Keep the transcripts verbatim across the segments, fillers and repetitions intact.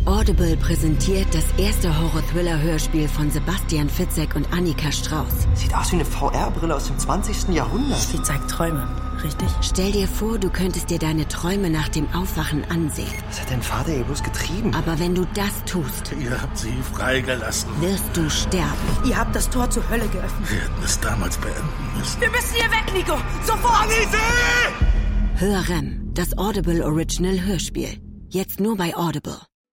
Audible präsentiert das erste Horror-Thriller-Hörspiel von Sebastian Fitzek und Annika Strauß. Sieht aus wie eine V R-Brille aus dem zwanzigsten Jahrhundert. Die zeigt Träume, richtig? Stell dir vor, du könntest dir deine Träume nach dem Aufwachen ansehen. Was hat dein Vater hier bloß getrieben? Aber wenn du das tust, ihr habt sie freigelassen. Wirst du sterben. Ihr habt das Tor zur Hölle geöffnet. Wir hätten es damals beenden müssen. Wir müssen hier weg, Nico! Sofort! Hörrem, das Audible Original Hörspiel. Jetzt nur bei Audible.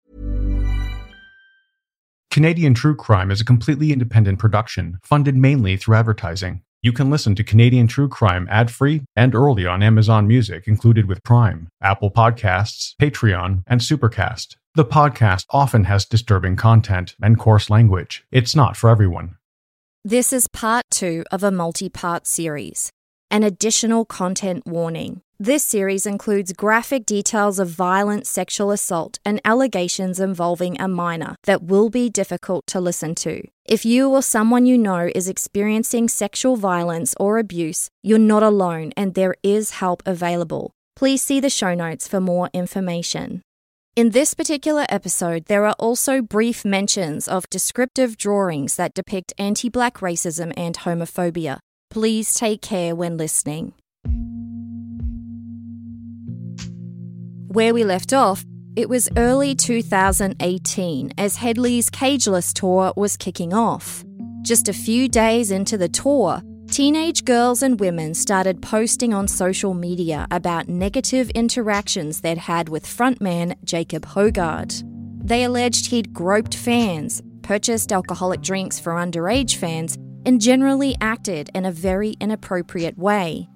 Canadian True Crime is a completely independent production, funded mainly through advertising. You can listen to Canadian True Crime ad-free and early on Amazon Music included with Prime, Apple Podcasts, Patreon, and Supercast. The podcast often has disturbing content and coarse language. It's not for everyone. This is part two of a multi-part series. An additional content warning. This series includes graphic details of violent sexual assault and allegations involving a minor that will be difficult to listen to. If you or someone you know is experiencing sexual violence or abuse, you're not alone and there is help available. Please see the show notes for more information. In this particular episode, there are also brief mentions of descriptive drawings that depict anti-black racism and homophobia. Please take care when listening. Where we left off, it was early two thousand eighteen as Hedley's Cageless tour was kicking off. Just a few days into the tour, teenage girls and women started posting on social media about negative interactions they'd had with frontman Jacob Hoggard. They alleged he'd groped fans, purchased alcoholic drinks for underage fans, and generally acted in a very inappropriate way.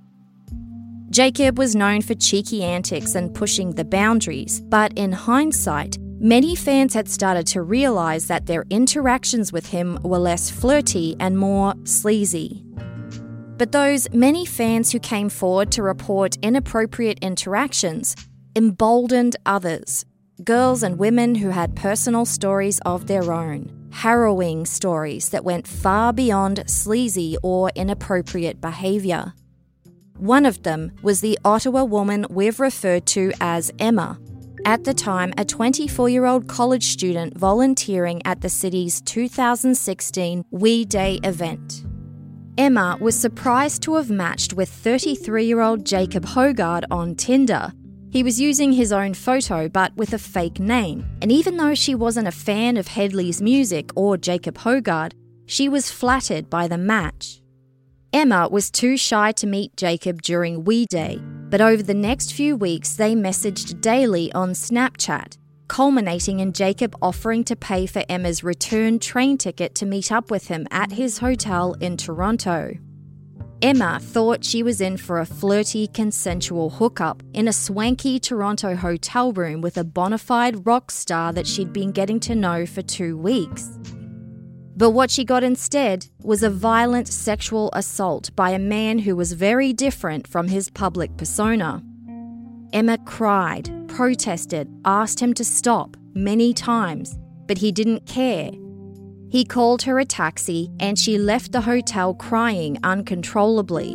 Jacob was known for cheeky antics and pushing the boundaries, but in hindsight, many fans had started to realise that their interactions with him were less flirty and more sleazy. But those many fans who came forward to report inappropriate interactions emboldened others, girls and women who had personal stories of their own, harrowing stories that went far beyond sleazy or inappropriate behaviour. One of them was the Ottawa woman we've referred to as Emma, at the time a twenty-four-year-old college student volunteering at the city's two thousand sixteen We Day event. Emma was surprised to have matched with thirty-three-year-old Jacob Hoggard on Tinder. He was using his own photo but with a fake name, and even though she wasn't a fan of Hedley's music or Jacob Hoggard, she was flattered by the match. Emma was too shy to meet Jacob during We Day, but over the next few weeks they messaged daily on Snapchat, culminating in Jacob offering to pay for Emma's return train ticket to meet up with him at his hotel in Toronto. Emma thought she was in for a flirty, consensual hookup in a swanky Toronto hotel room with a bona fide rock star that she'd been getting to know for two weeks. But what she got instead was a violent sexual assault by a man who was very different from his public persona. Emma cried, protested, asked him to stop many times, but he didn't care. He called her a taxi and she left the hotel crying uncontrollably.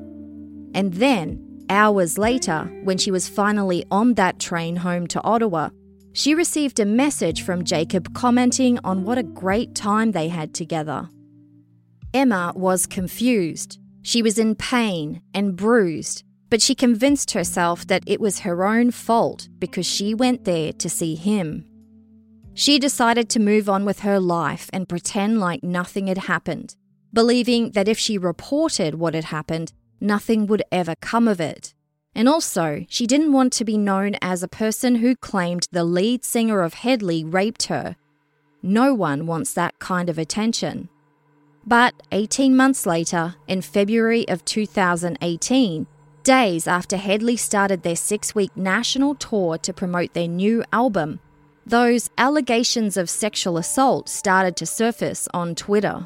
And then, hours later, when she was finally on that train home to Ottawa, she received a message from Jacob commenting on what a great time they had together. Emma was confused. She was in pain and bruised, but she convinced herself that it was her own fault because she went there to see him. She decided to move on with her life and pretend like nothing had happened, believing that if she reported what had happened, nothing would ever come of it. And also, she didn't want to be known as a person who claimed the lead singer of Hedley raped her. No one wants that kind of attention. But eighteen months later, in February of two thousand eighteen, days after Hedley started their six-week national tour to promote their new album, those allegations of sexual assault started to surface on Twitter.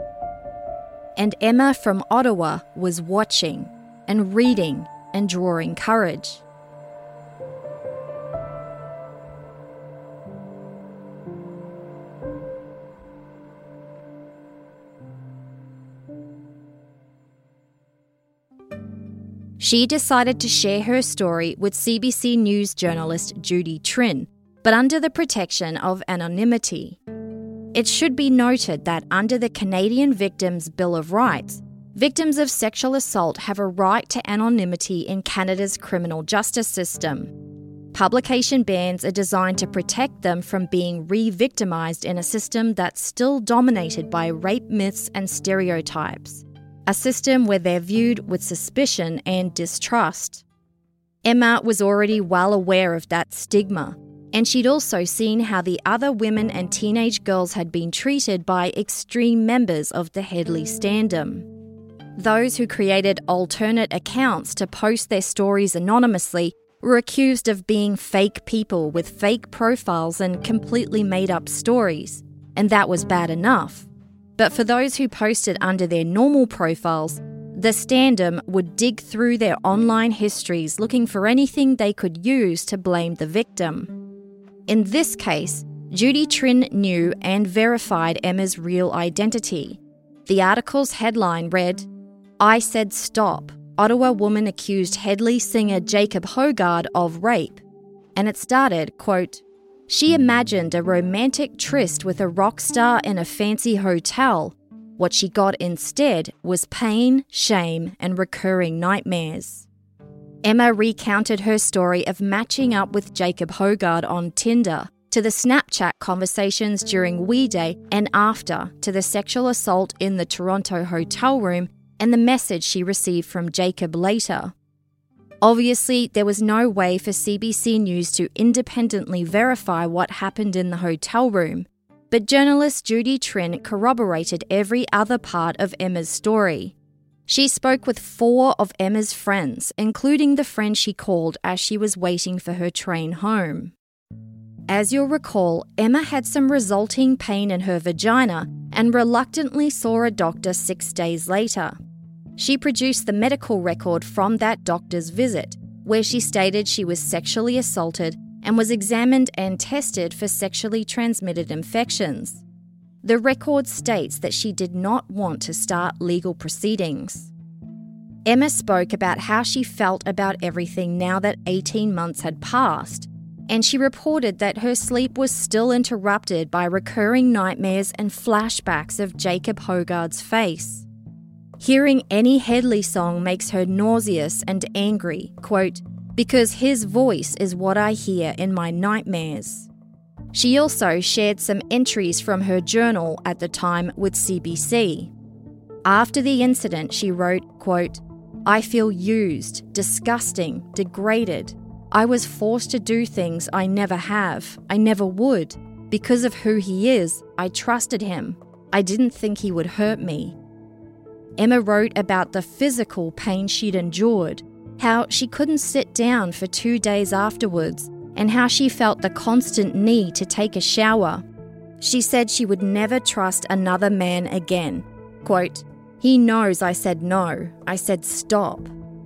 And Emma from Ottawa was watching and reading and drawing courage. She decided to share her story with C B C News journalist Judy Trinh, but under the protection of anonymity. It should be noted that under the Canadian Victims' Bill of Rights, victims of sexual assault have a right to anonymity in Canada's criminal justice system. Publication bans are designed to protect them from being re-victimised in a system that's still dominated by rape myths and stereotypes, a system where they're viewed with suspicion and distrust. Emma was already well aware of that stigma, and she'd also seen how the other women and teenage girls had been treated by extreme members of the Hedley Standom. Those who created alternate accounts to post their stories anonymously were accused of being fake people with fake profiles and completely made-up stories, and that was bad enough. But for those who posted under their normal profiles, the Standom would dig through their online histories looking for anything they could use to blame the victim. In this case, Judy Trinh knew and verified Emma's real identity. The article's headline read, "I said stop. Ottawa woman accused Hedley singer Jacob Hogarth of rape." And it started, quote, "She imagined a romantic tryst with a rock star in a fancy hotel. What she got instead was pain, shame, and recurring nightmares." Emma recounted her story of matching up with Jacob Hogarth on Tinder, to the Snapchat conversations during Wee Day and after, to the sexual assault in the Toronto hotel room and the message she received from Jacob later. Obviously, there was no way for C B C News to independently verify what happened in the hotel room, but journalist Judy Trinh corroborated every other part of Emma's story. She spoke with four of Emma's friends, including the friend she called as she was waiting for her train home. As you'll recall, Emma had some resulting pain in her vagina and reluctantly saw a doctor six days later. She produced the medical record from that doctor's visit, where she stated she was sexually assaulted and was examined and tested for sexually transmitted infections. The record states that she did not want to start legal proceedings. Emma spoke about how she felt about everything now that eighteen months had passed, and she reported that her sleep was still interrupted by recurring nightmares and flashbacks of Jacob Hogarth's face. Hearing any Hedley song makes her nauseous and angry, quote, "because his voice is what I hear in my nightmares." She also shared some entries from her journal at the time with C B C. After the incident, she wrote, quote, "I feel used, disgusting, degraded. I was forced to do things I never have, I never would. Because of who he is, I trusted him. I didn't think he would hurt me." Emma wrote about the physical pain she'd endured, how she couldn't sit down for two days afterwards, and how she felt the constant need to take a shower. She said she would never trust another man again. Quote, "He knows I said no. I said stop."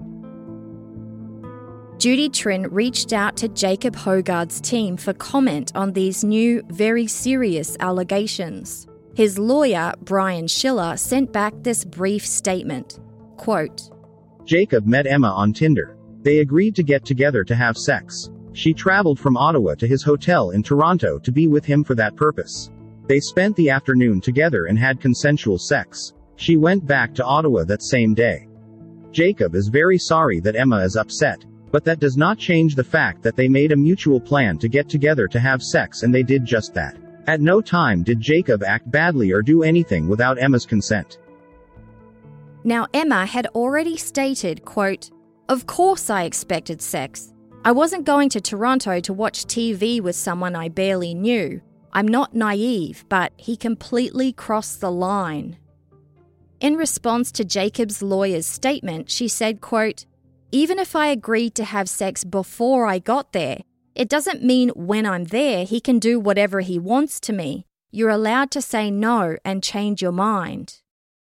Judy Trinh reached out to Jacob Hogarth's team for comment on these new, very serious allegations. His lawyer, Brian Schiller, sent back this brief statement. Quote, "Jacob met Emma on Tinder. They agreed to get together to have sex. She traveled from Ottawa to his hotel in Toronto to be with him for that purpose. They spent the afternoon together and had consensual sex. She went back to Ottawa that same day. Jacob is very sorry that Emma is upset, but that does not change the fact that they made a mutual plan to get together to have sex, and they did just that. At no time did Jacob act badly or do anything without Emma's consent." Now, Emma had already stated, quote, "Of course I expected sex. I wasn't going to Toronto to watch T V with someone I barely knew. I'm not naive, but he completely crossed the line." In response to Jacob's lawyer's statement, she said, quote, "Even if I agreed to have sex before I got there, it doesn't mean when I'm there he can do whatever he wants to me. You're allowed to say no and change your mind."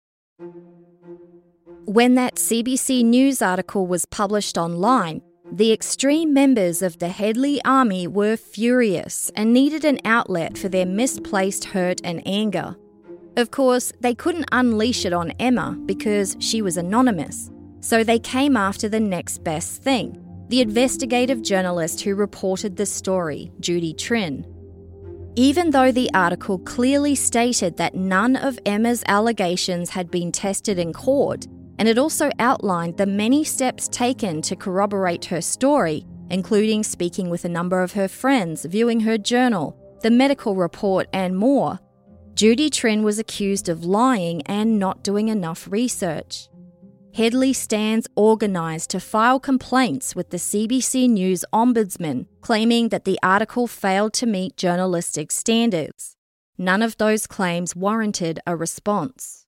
When that C B C News article was published online, the extreme members of the Hedley Army were furious and needed an outlet for their misplaced hurt and anger. Of course, they couldn't unleash it on Emma because she was anonymous, so they came after the next best thing, the investigative journalist who reported the story, Judy Trinh. Even though the article clearly stated that none of Emma's allegations had been tested in court, and it also outlined the many steps taken to corroborate her story, including speaking with a number of her friends, viewing her journal, the medical report, and more, Judy Trinh was accused of lying and not doing enough research. Hedley stands organised to file complaints with the C B C News Ombudsman, claiming that the article failed to meet journalistic standards. None of those claims warranted a response.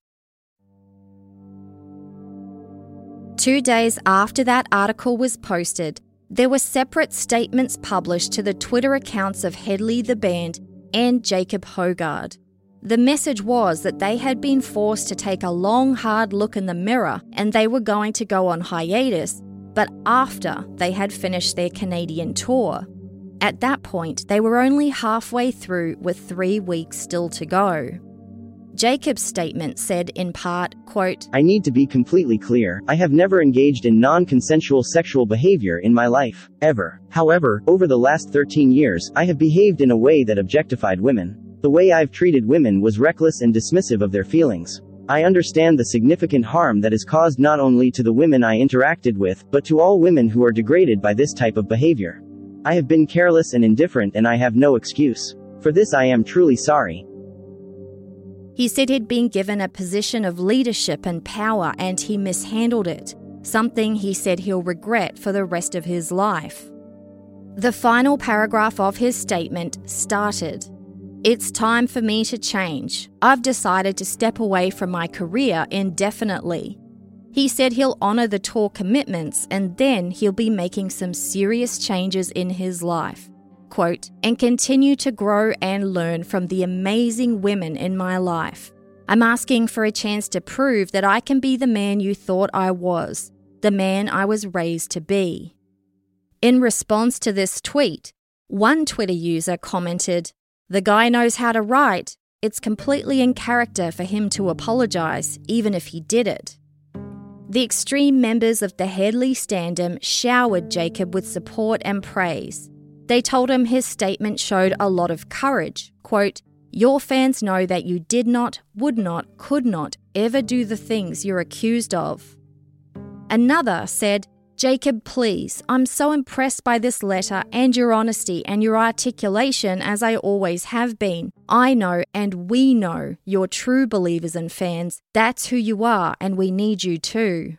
Two days after that article was posted, there were separate statements published to the Twitter accounts of Hedley the Band and Jacob Hoggard. The message was that they had been forced to take a long, hard look in the mirror and they were going to go on hiatus, but after they had finished their Canadian tour. At that point, they were only halfway through with three weeks still to go. Jacob's statement said in part, quote, "I need to be completely clear, I have never engaged in non-consensual sexual behavior in my life, ever. However, over the last thirteen years, I have behaved in a way that objectified women. The way I've treated women was reckless and dismissive of their feelings. I understand the significant harm that is caused not only to the women I interacted with, but to all women who are degraded by this type of behavior. I have been careless and indifferent and I have no excuse. For this I am truly sorry." He said he'd been given a position of leadership and power and he mishandled it, something he said he'll regret for the rest of his life. The final paragraph of his statement started, "It's time for me to change. I've decided to step away from my career indefinitely." He said he'll honour the tour commitments and then he'll be making some serious changes in his life. Quote, "and continue to grow and learn from the amazing women in my life. I'm asking for a chance to prove that I can be the man you thought I was, the man I was raised to be." In response to this tweet, one Twitter user commented, "The guy knows how to write. It's completely in character for him to apologise, even if he did it." The extreme members of the Hedley Standom showered Jacob with support and praise. They told him his statement showed a lot of courage. Quote, "Your fans know that you did not, would not, could not ever do the things you're accused of." Another said, "Jacob, please, I'm so impressed by this letter and your honesty and your articulation as I always have been. I know and we know you're true believers and fans. That's who you are and we need you too."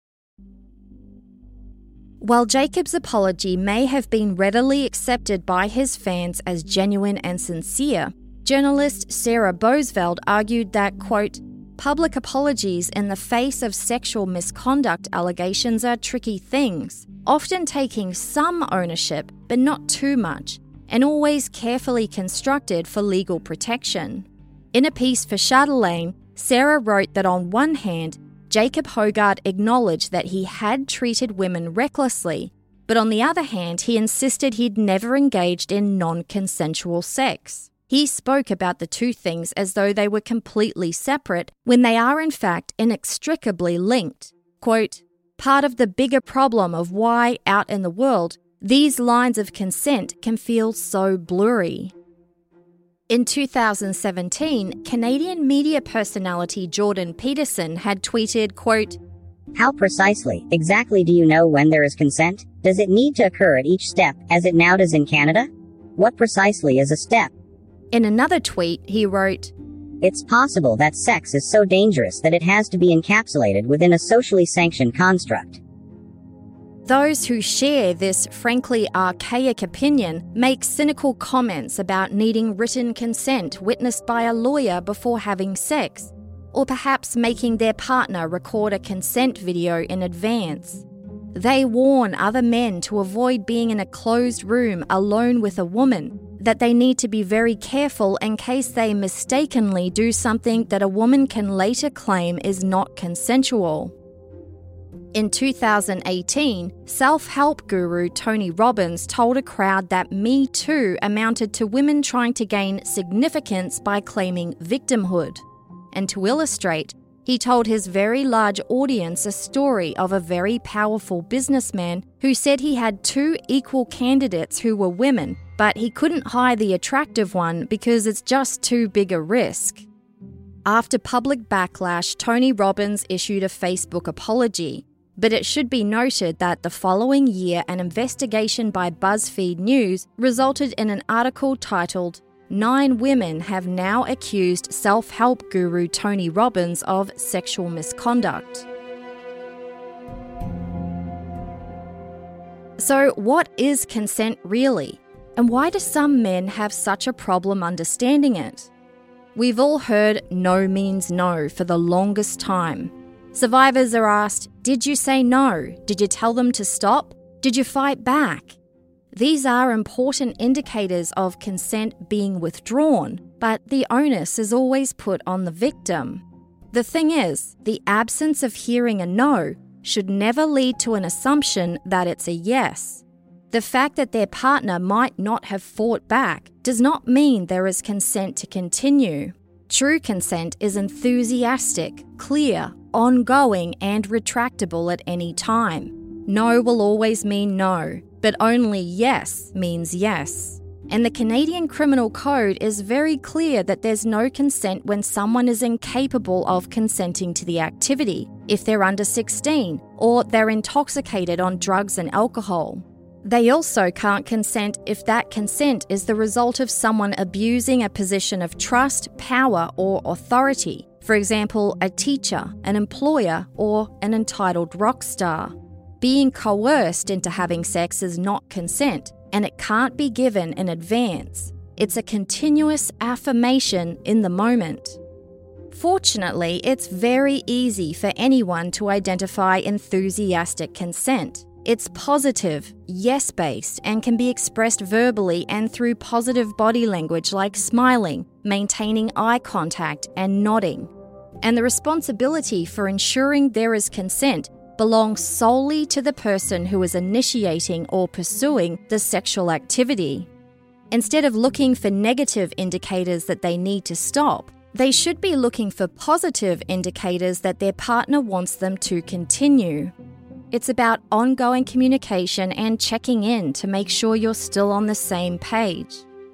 While Jacob's apology may have been readily accepted by his fans as genuine and sincere, journalist Sarah Bosveld argued that, quote, "Public apologies in the face of sexual misconduct allegations are tricky things, often taking some ownership but not too much, and always carefully constructed for legal protection." In a piece for Chatelaine, Sarah wrote that on one hand, Jacob Hoggard acknowledged that he had treated women recklessly, but on the other hand, he insisted he'd never engaged in non-consensual sex. He spoke about the two things as though they were completely separate, when they are in fact inextricably linked. Quote, "Part of the bigger problem of why, out in the world, these lines of consent can feel so blurry." In two thousand seventeen, Canadian media personality Jordan Peterson had tweeted, quote, "How precisely, exactly do you know when there is consent? Does it need to occur at each step, as it now does in Canada? What precisely is a step?" In another tweet, he wrote, "It's possible that sex is so dangerous that it has to be encapsulated within a socially sanctioned construct." Those who share this frankly archaic opinion make cynical comments about needing written consent witnessed by a lawyer before having sex, or perhaps making their partner record a consent video in advance. They warn other men to avoid being in a closed room alone with a woman, that they need to be very careful in case they mistakenly do something that a woman can later claim is not consensual. In two thousand eighteen, self-help guru Tony Robbins told a crowd that Me Too amounted to women trying to gain significance by claiming victimhood. And to illustrate, He told his very large audience a story of a very powerful businessman who said he had two equal candidates who were women, but he couldn't hire the attractive one because it's just too big a risk. After public backlash, Tony Robbins issued a Facebook apology, but it should be noted that the following year an investigation by BuzzFeed News resulted in an article titled, Nine women have now accused self-help guru Tony Robbins of sexual misconduct. So, what is consent really? And why do some men have such a problem understanding it? We've all heard no means no for the longest time. Survivors are asked, did you say no? Did you tell them to stop? Did you fight back? These are important indicators of consent being withdrawn, but the onus is always put on the victim. The thing is, the absence of hearing a no should never lead to an assumption that it's a yes. The fact that their partner might not have fought back does not mean there is consent to continue. True consent is enthusiastic, clear, ongoing, and retractable at any time. No will always mean no, but only yes means yes. And the Canadian Criminal Code is very clear that there's no consent when someone is incapable of consenting to the activity, if they're under sixteen, or they're intoxicated on drugs and alcohol. They also can't consent if that consent is the result of someone abusing a position of trust, power, or authority. For example, a teacher, an employer, or an entitled rock star. Being coerced into having sex is not consent, and it can't be given in advance. It's a continuous affirmation in the moment. Fortunately, it's very easy for anyone to identify enthusiastic consent. It's positive, yes-based, and can be expressed verbally and through positive body language like smiling, maintaining eye contact, and nodding. And the responsibility for ensuring there is consent belongs solely to the person who is initiating or pursuing the sexual activity. Instead of looking for negative indicators that they need to stop, they should be looking for positive indicators that their partner wants them to continue. It's about ongoing communication and checking in to make sure you're still on the same page.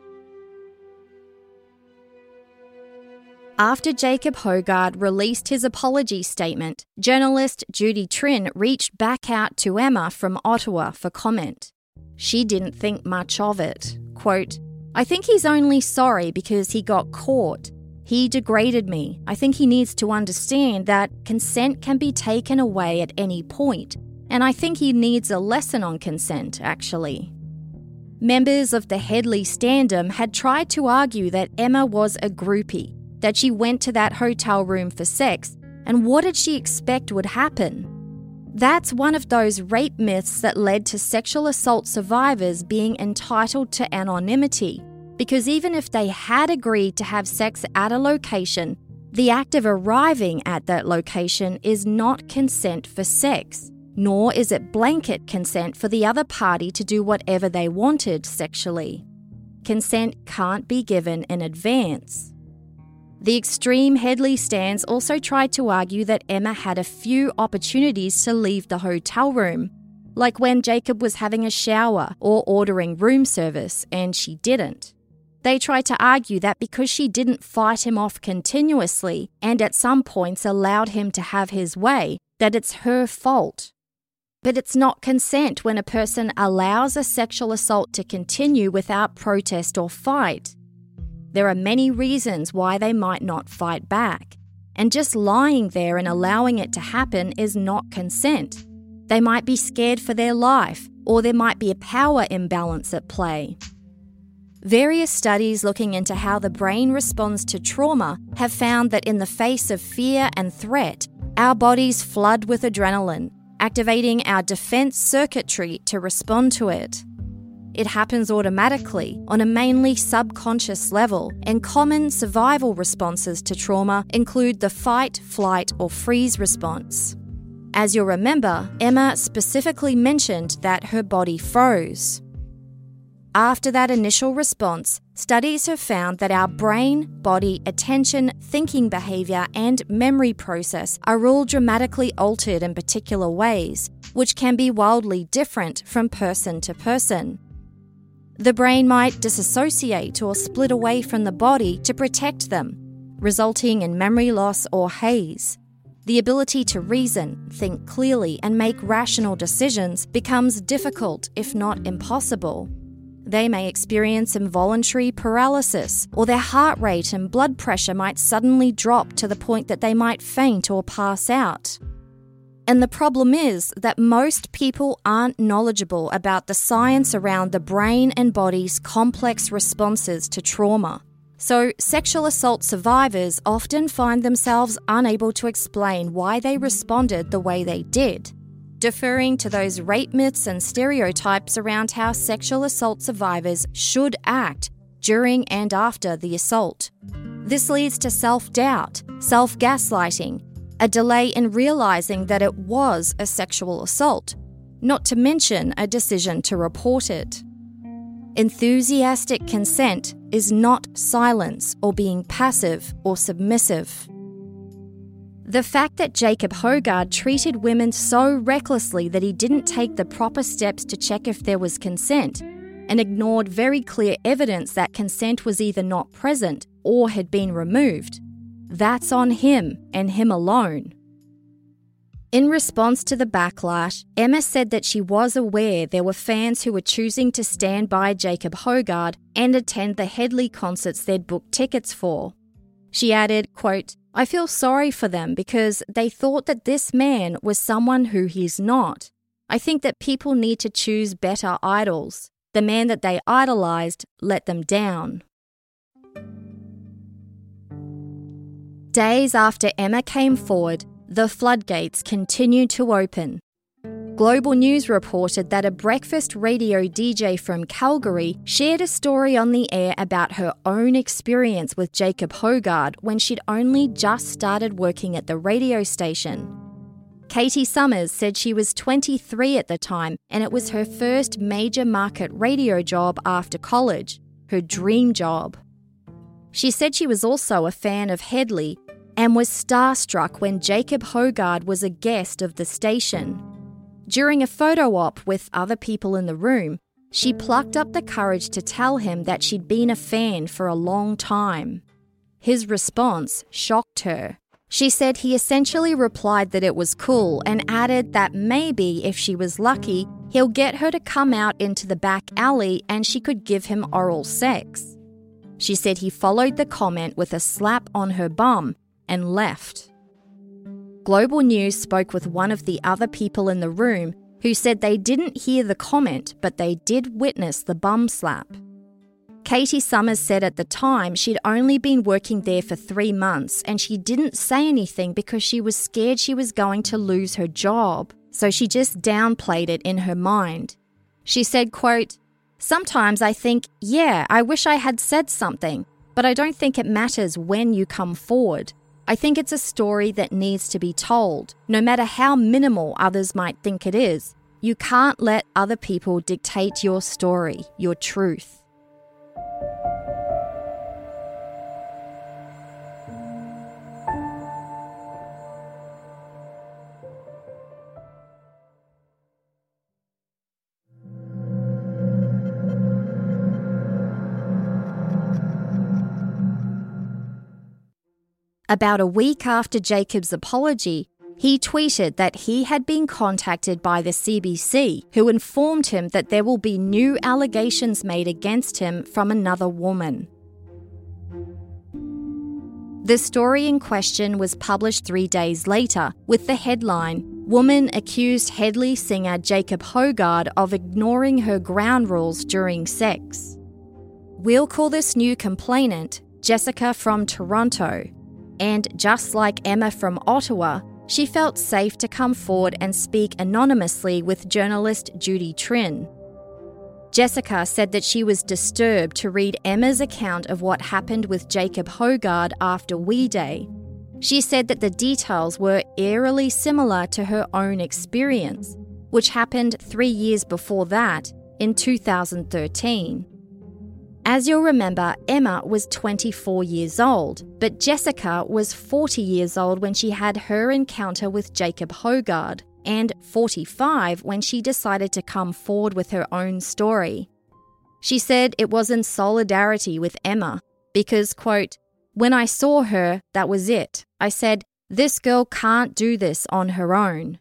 After Jacob Hoggard released his apology statement, journalist Judy Trinh reached back out to Emma from Ottawa for comment. She didn't think much of it. Quote, I think he's only sorry because he got caught. He degraded me. I think he needs to understand that consent can be taken away at any point, and I think he needs a lesson on consent, actually. Members of the Headley Standom had tried to argue that Emma was a groupie, that she went to that hotel room for sex, and what did she expect would happen? That's one of those rape myths that led to sexual assault survivors being entitled to anonymity, because even if they had agreed to have sex at a location, the act of arriving at that location is not consent for sex, nor is it blanket consent for the other party to do whatever they wanted sexually. Consent can't be given in advance. The extreme Headley stands also tried to argue that Emma had a few opportunities to leave the hotel room, like when Jacob was having a shower or ordering room service, and she didn't. They tried to argue that because she didn't fight him off continuously and at some points allowed him to have his way, that it's her fault. But it's not consent when a person allows a sexual assault to continue without protest or fight. There are many reasons why they might not fight back, and just lying there and allowing it to happen is not consent. They might be scared for their life, or there might be a power imbalance at play. Various studies looking into how the brain responds to trauma have found that in the face of fear and threat, our bodies flood with adrenaline, activating our defense circuitry to respond to it. It happens automatically on a mainly subconscious level, and common survival responses to trauma include the fight, flight, or freeze response. As you'll remember, Emma specifically mentioned that her body froze. After that initial response, studies have found that our brain, body, attention, thinking behaviour and memory process are all dramatically altered in particular ways, which can be wildly different from person to person. The brain might disassociate or split away from the body to protect them, resulting in memory loss or haze. The ability to reason, think clearly and make rational decisions becomes difficult, if not impossible. They may experience involuntary paralysis, or their heart rate and blood pressure might suddenly drop to the point that they might faint or pass out. And the problem is that most people aren't knowledgeable about the science around the brain and body's complex responses to trauma. So, sexual assault survivors often find themselves unable to explain why they responded the way they did, deferring to those rape myths and stereotypes around how sexual assault survivors should act during and after the assault. This leads to self-doubt, self-gaslighting, a delay in realising that it was a sexual assault, not to mention a decision to report it. Enthusiastic consent is not silence or being passive or submissive. The fact that Jacob Hoggard treated women so recklessly that he didn't take the proper steps to check if there was consent and ignored very clear evidence that consent was either not present or had been removed, that's on him and him alone. In response to the backlash, Emma said that she was aware there were fans who were choosing to stand by Jacob Hoggard and attend the Hedley concerts they'd booked tickets for. She added, quote, "I feel sorry for them because they thought that this man was someone who he's not. I think that people need to choose better idols. The man that they idolized let them down." Days after Emma came forward, the floodgates continued to open. Global News reported that a breakfast radio D J from Calgary shared a story on the air about her own experience with Jacob Hoggard when she'd only just started working at the radio station. Katie Summers said she was twenty-three at the time and it was her first major market radio job after college, her dream job. She said she was also a fan of Hedley and was starstruck when Jacob Hoggard was a guest of the station. During a photo op with other people in the room, she plucked up the courage to tell him that she'd been a fan for a long time. His response shocked her. She said he essentially replied that it was cool and added that maybe, if she was lucky, he'll get her to come out into the back alley and she could give him oral sex. She said he followed the comment with a slap on her bum and left. Global News spoke with one of the other people in the room who said they didn't hear the comment, but they did witness the bum slap. Katie Summers said at the time she'd only been working there for three months and she didn't say anything because she was scared she was going to lose her job, so she just downplayed it in her mind. She said, quote, "Sometimes I think, yeah, I wish I had said something, but I don't think it matters when you come forward. I think it's a story that needs to be told, no matter how minimal others might think it is. You can't let other people dictate your story, your truth." About a week after Jacob's apology, he tweeted that he had been contacted by the C B C, who informed him that there will be new allegations made against him from another woman. The story in question was published three days later with the headline, "Woman accused Hedley singer Jacob Hoggard of ignoring her ground rules during sex." We'll call this new complainant Jessica from Toronto. And just like Emma from Ottawa, she felt safe to come forward and speak anonymously with journalist Judy Trin. Jessica said that she was disturbed to read Emma's account of what happened with Jacob Hoggard after We Day. She said that the details were eerily similar to her own experience, which happened three years before that, in two thousand thirteen. As you'll remember, Emma was twenty-four years old, but Jessica was forty years old when she had her encounter with Jacob Hoggard, and forty-five when she decided to come forward with her own story. She said it was in solidarity with Emma because, quote, "When I saw her, that was it. I said, this girl can't do this on her own."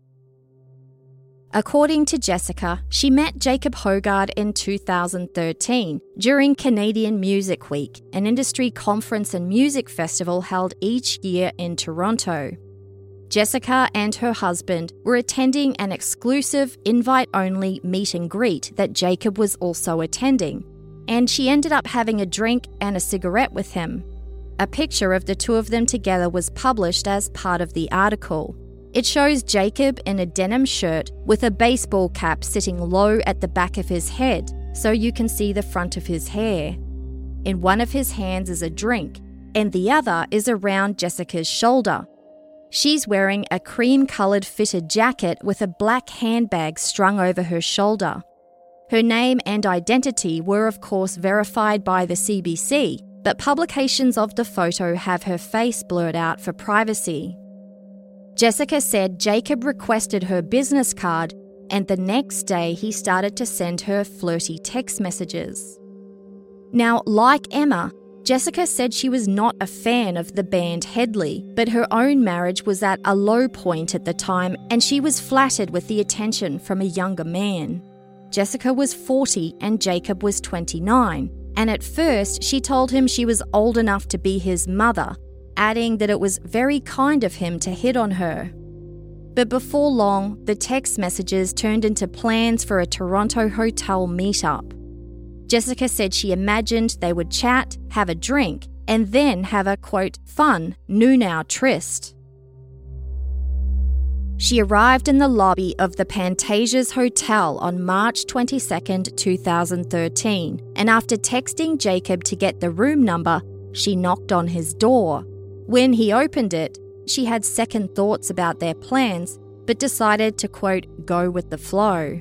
According to Jessica, she met Jacob Hoggard in two thousand thirteen during Canadian Music Week, an industry conference and music festival held each year in Toronto. Jessica and her husband were attending an exclusive invite-only meet and greet that Jacob was also attending, and she ended up having a drink and a cigarette with him. A picture of the two of them together was published as part of the article. It shows Jacob in a denim shirt with a baseball cap sitting low at the back of his head so you can see the front of his hair. In one of his hands is a drink, and the other is around Jessica's shoulder. She's wearing a cream-coloured fitted jacket with a black handbag strung over her shoulder. Her name and identity were of course verified by the C B C, but publications of the photo have her face blurred out for privacy. Jessica said Jacob requested her business card, and the next day he started to send her flirty text messages. Now, like Emma, Jessica said she was not a fan of the band Hedley, but her own marriage was at a low point at the time and she was flattered with the attention from a younger man. Jessica was forty and Jacob was twenty-nine, and at first she told him she was old enough to be his mother, adding that it was very kind of him to hit on her. But before long, the text messages turned into plans for a Toronto hotel meetup. Jessica said she imagined they would chat, have a drink, and then have a, quote, fun, noonow tryst. She arrived in the lobby of the Pantasia's Hotel on March twenty-second, two thousand thirteen, and after texting Jacob to get the room number, she knocked on his door. When he opened it, she had second thoughts about their plans, but decided to, quote, go with the flow.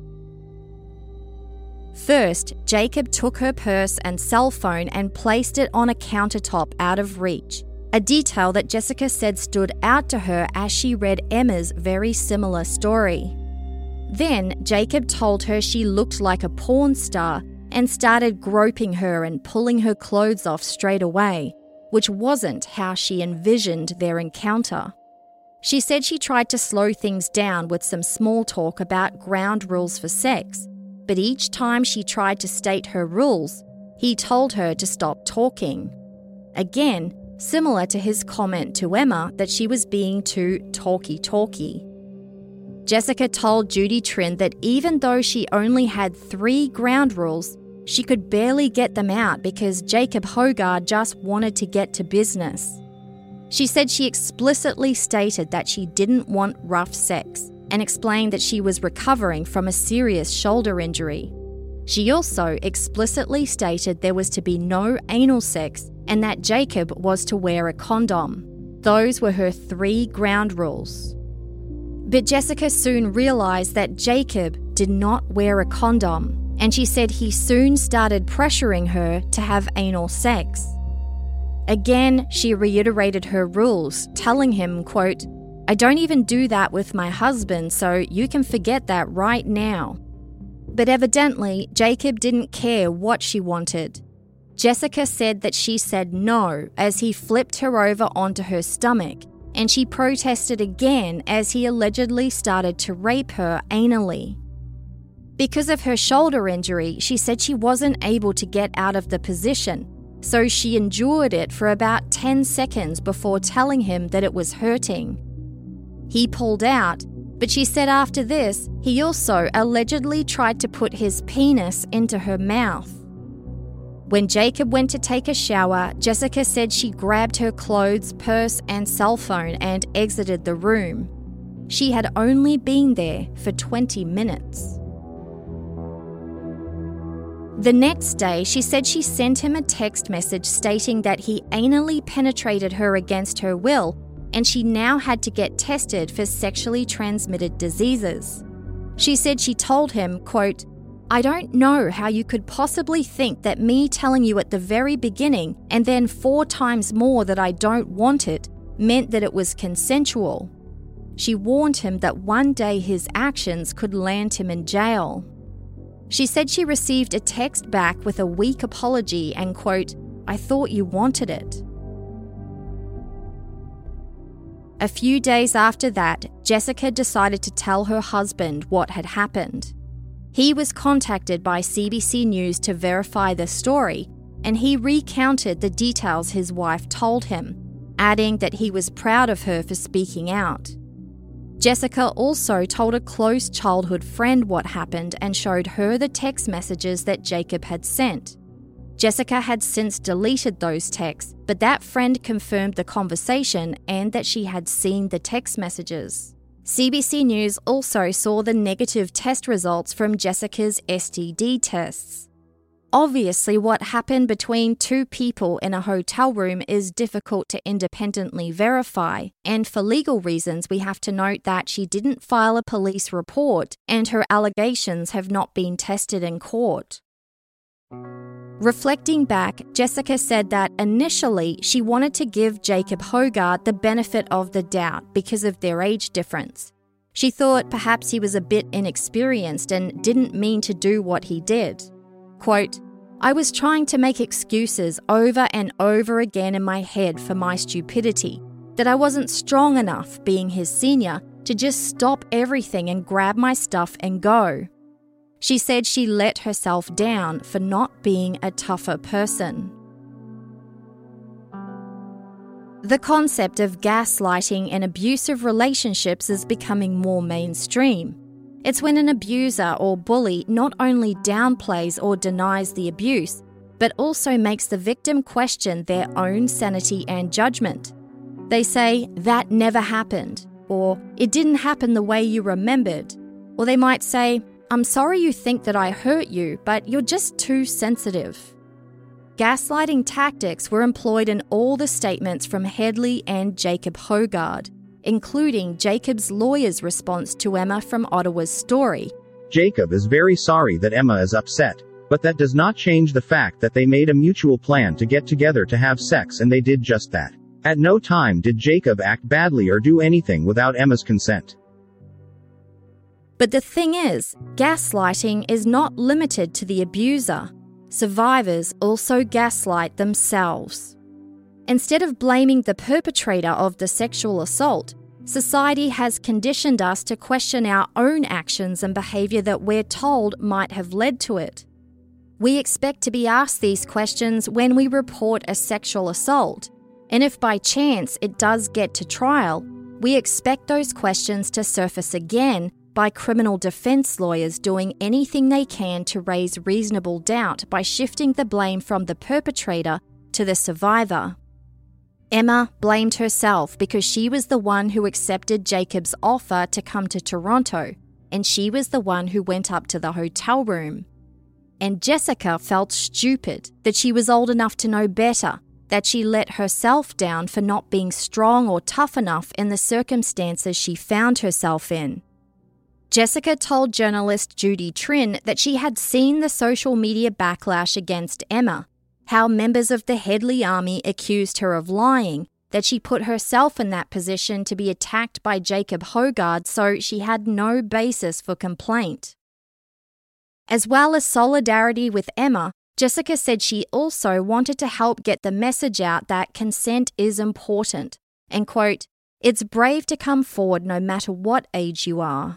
First, Jacob took her purse and cell phone and placed it on a countertop out of reach, a detail that Jessica said stood out to her as she read Emma's very similar story. Then, Jacob told her she looked like a porn star and started groping her and pulling her clothes off straight away, which wasn't how she envisioned their encounter. She said she tried to slow things down with some small talk about ground rules for sex, but each time she tried to state her rules, he told her to stop talking. Again, similar to his comment to Emma that she was being too talky-talky. Jessica told Judy Trinh that even though she only had three ground rules, she could barely get them out because Jacob Hoggard just wanted to get to business. She said she explicitly stated that she didn't want rough sex and explained that she was recovering from a serious shoulder injury. She also explicitly stated there was to be no anal sex and that Jacob was to wear a condom. Those were her three ground rules. But Jessica soon realised that Jacob did not wear a condom, and she said he soon started pressuring her to have anal sex. Again, she reiterated her rules, telling him, quote, I don't even do that with my husband, so you can forget that right now. But evidently, Jacob didn't care what she wanted. Jessica said that she said no as he flipped her over onto her stomach, and she protested again as he allegedly started to rape her anally. Because of her shoulder injury, she said she wasn't able to get out of the position, so she endured it for about ten seconds before telling him that it was hurting. He pulled out, but she said after this, he also allegedly tried to put his penis into her mouth. When Jacob went to take a shower, Jessica said she grabbed her clothes, purse, and cell phone and exited the room. She had only been there for twenty minutes. The next day, she said she sent him a text message stating that he anally penetrated her against her will and she now had to get tested for sexually transmitted diseases. She said she told him, quote, I don't know how you could possibly think that me telling you at the very beginning and then four times more that I don't want it meant that it was consensual. She warned him that one day his actions could land him in jail. She said she received a text back with a weak apology and, quote, "I thought you wanted it." A few days after that, Jessica decided to tell her husband what had happened. He was contacted by C B C News to verify the story, and he recounted the details his wife told him, adding that he was proud of her for speaking out. Jessica also told a close childhood friend what happened and showed her the text messages that Jacob had sent. Jessica had since deleted those texts, but that friend confirmed the conversation and that she had seen the text messages. C B C News also saw the negative test results from Jessica's S T D tests. Obviously, what happened between two people in a hotel room is difficult to independently verify, and for legal reasons we have to note that she didn't file a police report and her allegations have not been tested in court. Reflecting back, Jessica said that initially she wanted to give Jacob Hogarth the benefit of the doubt because of their age difference. She thought perhaps he was a bit inexperienced and didn't mean to do what he did. Quote, "I was trying to make excuses over and over again in my head for my stupidity, that I wasn't strong enough, being his senior, to just stop everything and grab my stuff and go." She said she let herself down for not being a tougher person. The concept of gaslighting in abusive relationships is becoming more mainstream. It's when an abuser or bully not only downplays or denies the abuse, but also makes the victim question their own sanity and judgment. They say, "That never happened," or "It didn't happen the way you remembered." Or they might say, "I'm sorry you think that I hurt you, but you're just too sensitive." Gaslighting tactics were employed in all the statements from Headley and Jacob Hogarth, including Jacob's lawyer's response to Emma from Ottawa's story. Jacob is very sorry that Emma is upset, but that does not change the fact that they made a mutual plan to get together to have sex and they did just that. At no time did Jacob act badly or do anything without Emma's consent. But the thing is, gaslighting is not limited to the abuser. Survivors also gaslight themselves. Instead of blaming the perpetrator of the sexual assault, society has conditioned us to question our own actions and behaviour that we're told might have led to it. We expect to be asked these questions when we report a sexual assault, and if by chance it does get to trial, we expect those questions to surface again by criminal defence lawyers doing anything they can to raise reasonable doubt by shifting the blame from the perpetrator to the survivor. Emma blamed herself because she was the one who accepted Jacob's offer to come to Toronto, and she was the one who went up to the hotel room. And Jessica felt stupid, that she was old enough to know better, that she let herself down for not being strong or tough enough in the circumstances she found herself in. Jessica told journalist Judy Trin that she had seen the social media backlash against Emma, how members of the Headley army accused her of lying, that she put herself in that position to be attacked by Jacob Hogarth, so she had no basis for complaint. As well as solidarity with Emma, Jessica said she also wanted to help get the message out that consent is important, and quote, "It's brave to come forward no matter what age you are."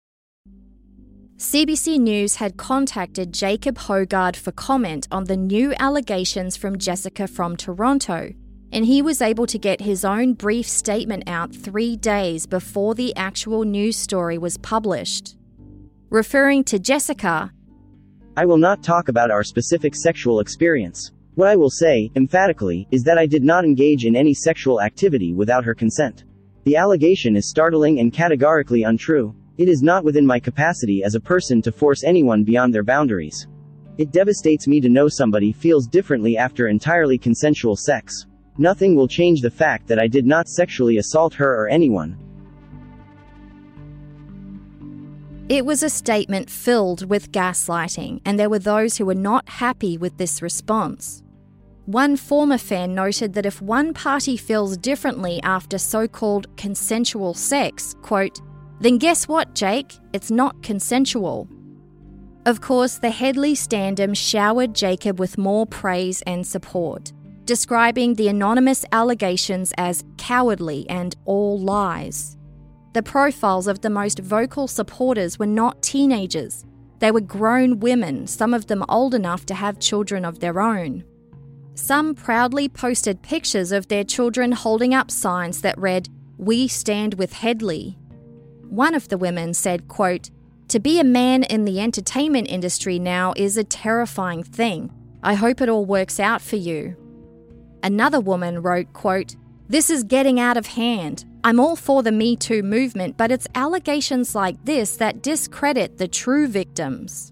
C B C News had contacted Jacob Hogarth for comment on the new allegations from Jessica from Toronto, and he was able to get his own brief statement out three days before the actual news story was published. Referring to Jessica, "I will not talk about our specific sexual experience. What I will say, emphatically, is that I did not engage in any sexual activity without her consent. The allegation is startling and categorically untrue. It is not within my capacity as a person to force anyone beyond their boundaries. It devastates me to know somebody feels differently after entirely consensual sex. Nothing will change the fact that I did not sexually assault her or anyone." It was a statement filled with gaslighting, and there were those who were not happy with this response. One former fan noted that if one party feels differently after so-called consensual sex, quote, then guess what, Jake? It's not consensual. Of course, the Headley Standum showered Jacob with more praise and support, describing the anonymous allegations as cowardly and all lies. The profiles of the most vocal supporters were not teenagers. They were grown women, some of them old enough to have children of their own. Some proudly posted pictures of their children holding up signs that read, "We stand with Headley." One of the women said, quote, "To be a man in the entertainment industry now is a terrifying thing. I hope it all works out for you." Another woman wrote, quote, "This is getting out of hand. I'm all for the Me Too movement, but it's allegations like this that discredit the true victims."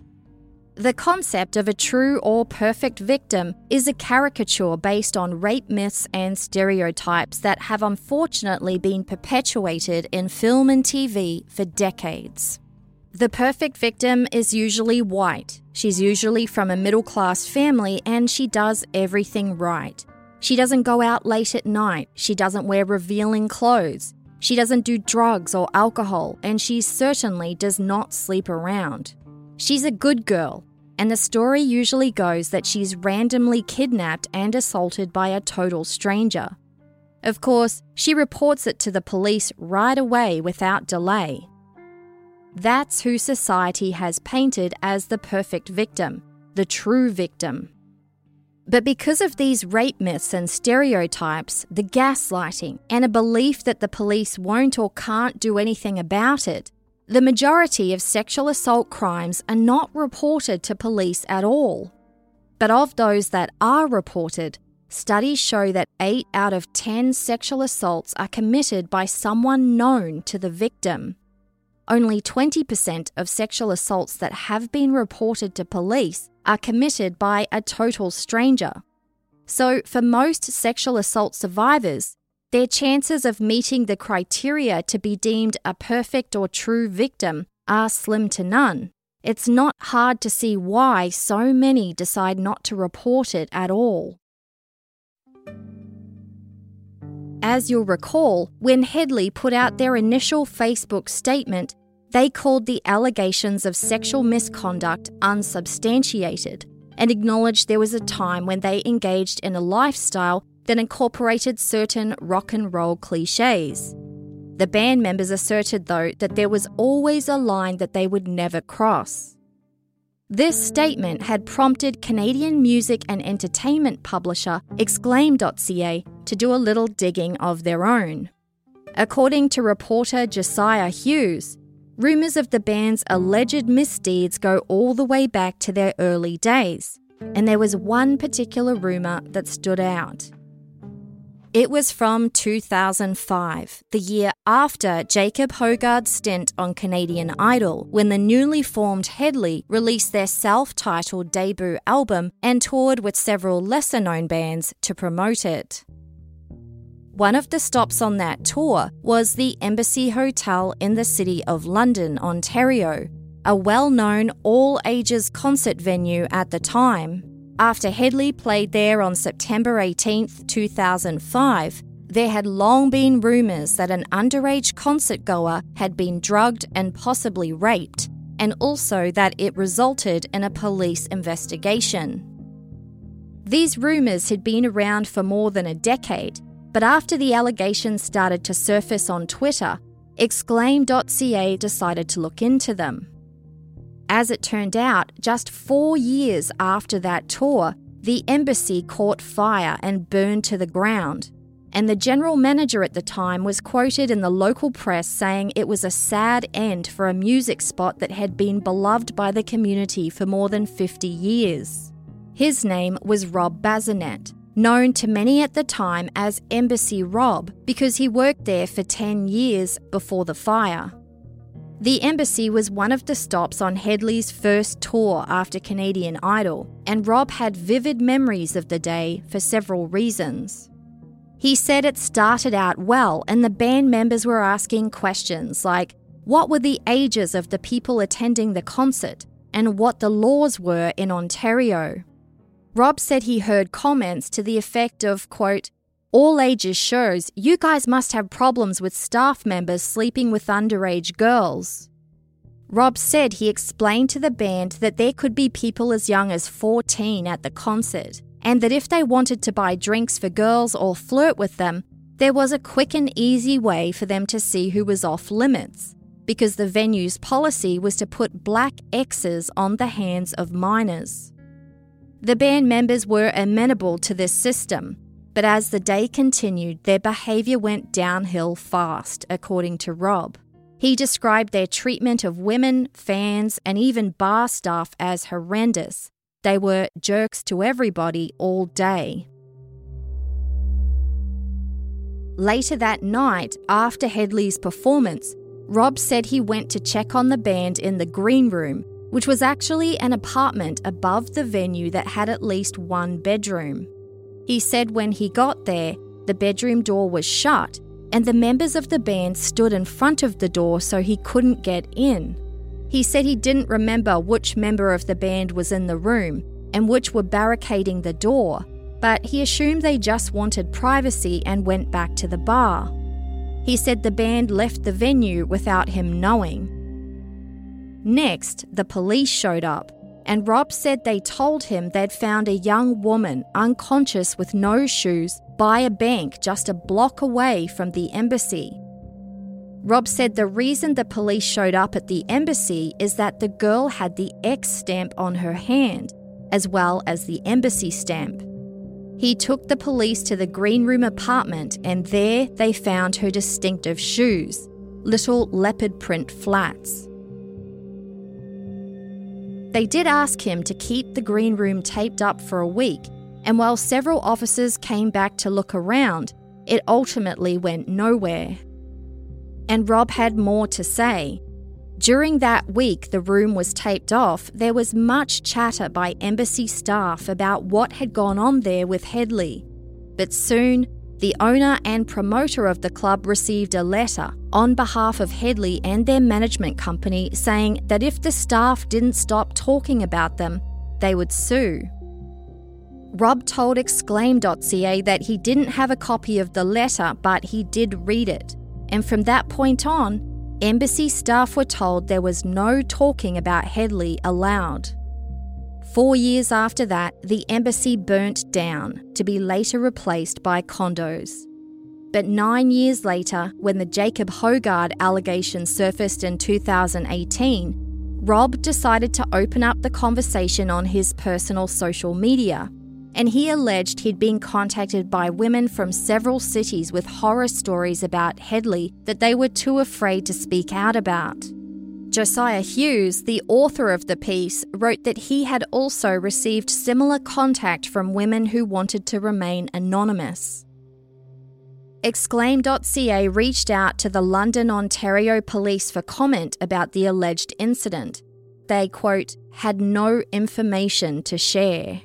The concept of a true or perfect victim is a caricature based on rape myths and stereotypes that have unfortunately been perpetuated in film and T V for decades. The perfect victim is usually white. She's usually from a middle-class family and she does everything right. She doesn't go out late at night. She doesn't wear revealing clothes. She doesn't do drugs or alcohol, and she certainly does not sleep around. She's a good girl, and the story usually goes that she's randomly kidnapped and assaulted by a total stranger. Of course, she reports it to the police right away without delay. That's who society has painted as the perfect victim, the true victim. But because of these rape myths and stereotypes, the gaslighting, and a belief that the police won't or can't do anything about it, the majority of sexual assault crimes are not reported to police at all. But of those that are reported, studies show that eight out of ten sexual assaults are committed by someone known to the victim. Only twenty percent of sexual assaults that have been reported to police are committed by a total stranger. So for most sexual assault survivors, their chances of meeting the criteria to be deemed a perfect or true victim are slim to none. It's not hard to see why so many decide not to report it at all. As you'll recall, when Headley put out their initial Facebook statement, they called the allegations of sexual misconduct unsubstantiated and acknowledged there was a time when they engaged in a lifestyle that incorporated certain rock and roll cliches. The band members asserted, though, that there was always a line that they would never cross. This statement had prompted Canadian music and entertainment publisher Exclaim dot c a to do a little digging of their own. According to reporter Josiah Hughes, rumours of the band's alleged misdeeds go all the way back to their early days, and there was one particular rumour that stood out. It was from two thousand five, the year after Jacob Hogarth's stint on Canadian Idol, when the newly formed Headley released their self-titled debut album and toured with several lesser-known bands to promote it. One of the stops on that tour was the Embassy Hotel in the city of London, Ontario, a well-known all-ages concert venue at the time. After Headley played there on September eighteenth, two thousand five, there had long been rumours that an underage concert-goer had been drugged and possibly raped, and also that it resulted in a police investigation. These rumours had been around for more than a decade, but after the allegations started to surface on Twitter, Exclaim dot c a decided to look into them. As it turned out, just four years after that tour, the embassy caught fire and burned to the ground, and the general manager at the time was quoted in the local press saying it was a sad end for a music spot that had been beloved by the community for more than fifty years. His name was Rob Bazinet, known to many at the time as Embassy Rob because he worked there for ten years before the fire. The Embassy was one of the stops on Headley's first tour after Canadian Idol, and Rob had vivid memories of the day for several reasons. He said it started out well and the band members were asking questions like, what were the ages of the people attending the concert, and what the laws were in Ontario. Rob said he heard comments to the effect of, quote, "All ages shows you guys must have problems with staff members sleeping with underage girls." Rob said he explained to the band that there could be people as young as fourteen at the concert, and that if they wanted to buy drinks for girls or flirt with them, there was a quick and easy way for them to see who was off limits, because the venue's policy was to put black X's on the hands of minors. The band members were amenable to this system, but as the day continued, their behaviour went downhill fast, according to Rob. He described their treatment of women, fans, and even bar staff as horrendous. They were jerks to everybody all day. Later that night, after Hedley's performance, Rob said he went to check on the band in the green room, which was actually an apartment above the venue that had at least one bedroom. He said when he got there, the bedroom door was shut and the members of the band stood in front of the door so he couldn't get in. He said he didn't remember which member of the band was in the room and which were barricading the door, but he assumed they just wanted privacy and went back to the bar. He said the band left the venue without him knowing. Next, the police showed up, and Rob said they told him they'd found a young woman unconscious with no shoes by a bank just a block away from the embassy. Rob said the reason the police showed up at the embassy is that the girl had the X stamp on her hand, as well as the embassy stamp. He took the police to the green room apartment, and there they found her distinctive shoes, little leopard print flats. They did ask him to keep the green room taped up for a week, and while several officers came back to look around, it ultimately went nowhere. And Rob had more to say. During that week the room was taped off, there was much chatter by embassy staff about what had gone on there with Hedley. But soon, the owner and promoter of the club received a letter on behalf of Hedley and their management company saying that if the staff didn't stop talking about them, they would sue. Rob told exclaim dot c a that he didn't have a copy of the letter, but he did read it. And from that point on, embassy staff were told there was no talking about Hedley allowed. Four years after that, the embassy burnt down to be later replaced by condos. But nine years later, when the Jacob Hogard allegations surfaced in two thousand eighteen, Rob decided to open up the conversation on his personal social media, and he alleged he'd been contacted by women from several cities with horror stories about Hedley that they were too afraid to speak out about. Josiah Hughes, the author of the piece, wrote that he had also received similar contact from women who wanted to remain anonymous. exclaim dot c a reached out to the London, Ontario police for comment about the alleged incident. They, quote, had no information to share.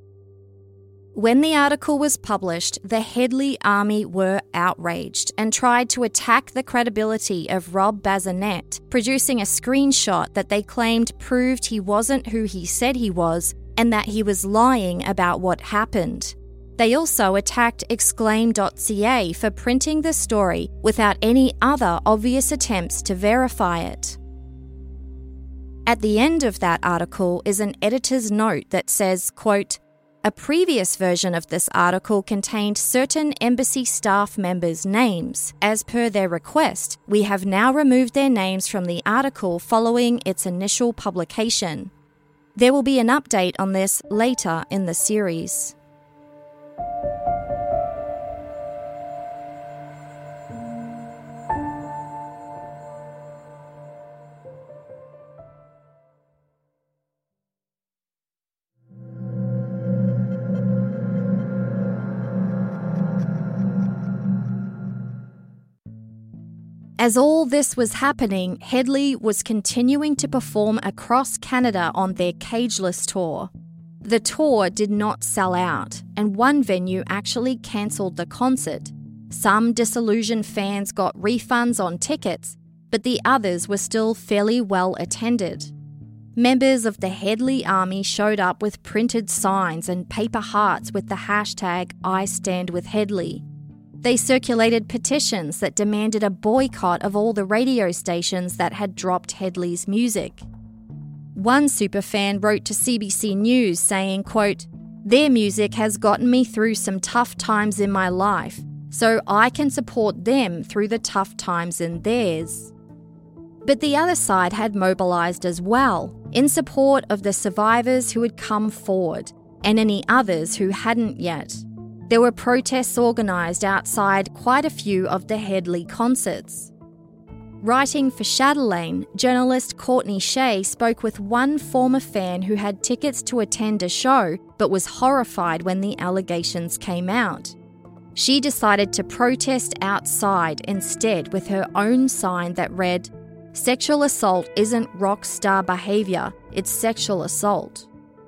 When the article was published, the Hedley army were outraged and tried to attack the credibility of Rob Bazinet, producing a screenshot that they claimed proved he wasn't who he said he was and that he was lying about what happened. They also attacked exclaim dot c a for printing the story without any other obvious attempts to verify it. At the end of that article is an editor's note that says, quote, a previous version of this article contained certain embassy staff members' names. As per their request, we have now removed their names from the article following its initial publication. There will be an update on this later in the series. As all this was happening, Hedley was continuing to perform across Canada on their Cageless tour. The tour did not sell out, and one venue actually cancelled the concert. Some disillusioned fans got refunds on tickets, but the others were still fairly well attended. Members of the Headley Army showed up with printed signs and paper hearts with the hashtag I Stand With Headley. They circulated petitions that demanded a boycott of all the radio stations that had dropped Headley's music. One superfan wrote to C B C News saying, quote, "Their music has gotten me through some tough times in my life, so I can support them through the tough times in theirs." But the other side had mobilised as well, in support of the survivors who had come forward, and any others who hadn't yet. There were protests organised outside quite a few of the Headley concerts. Writing for Chatelaine, journalist Courtney Shea spoke with one former fan who had tickets to attend a show but was horrified when the allegations came out. She decided to protest outside instead with her own sign that read, "Sexual assault isn't rock star behaviour, it's sexual assault."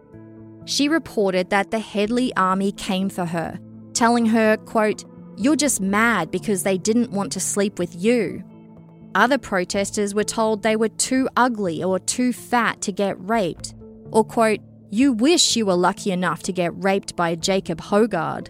She reported that the Headley Army came for her, telling her, quote, "You're just mad because they didn't want to sleep with you." Other protesters were told they were too ugly or too fat to get raped, or, quote, "You wish you were lucky enough to get raped by Jacob Hogard."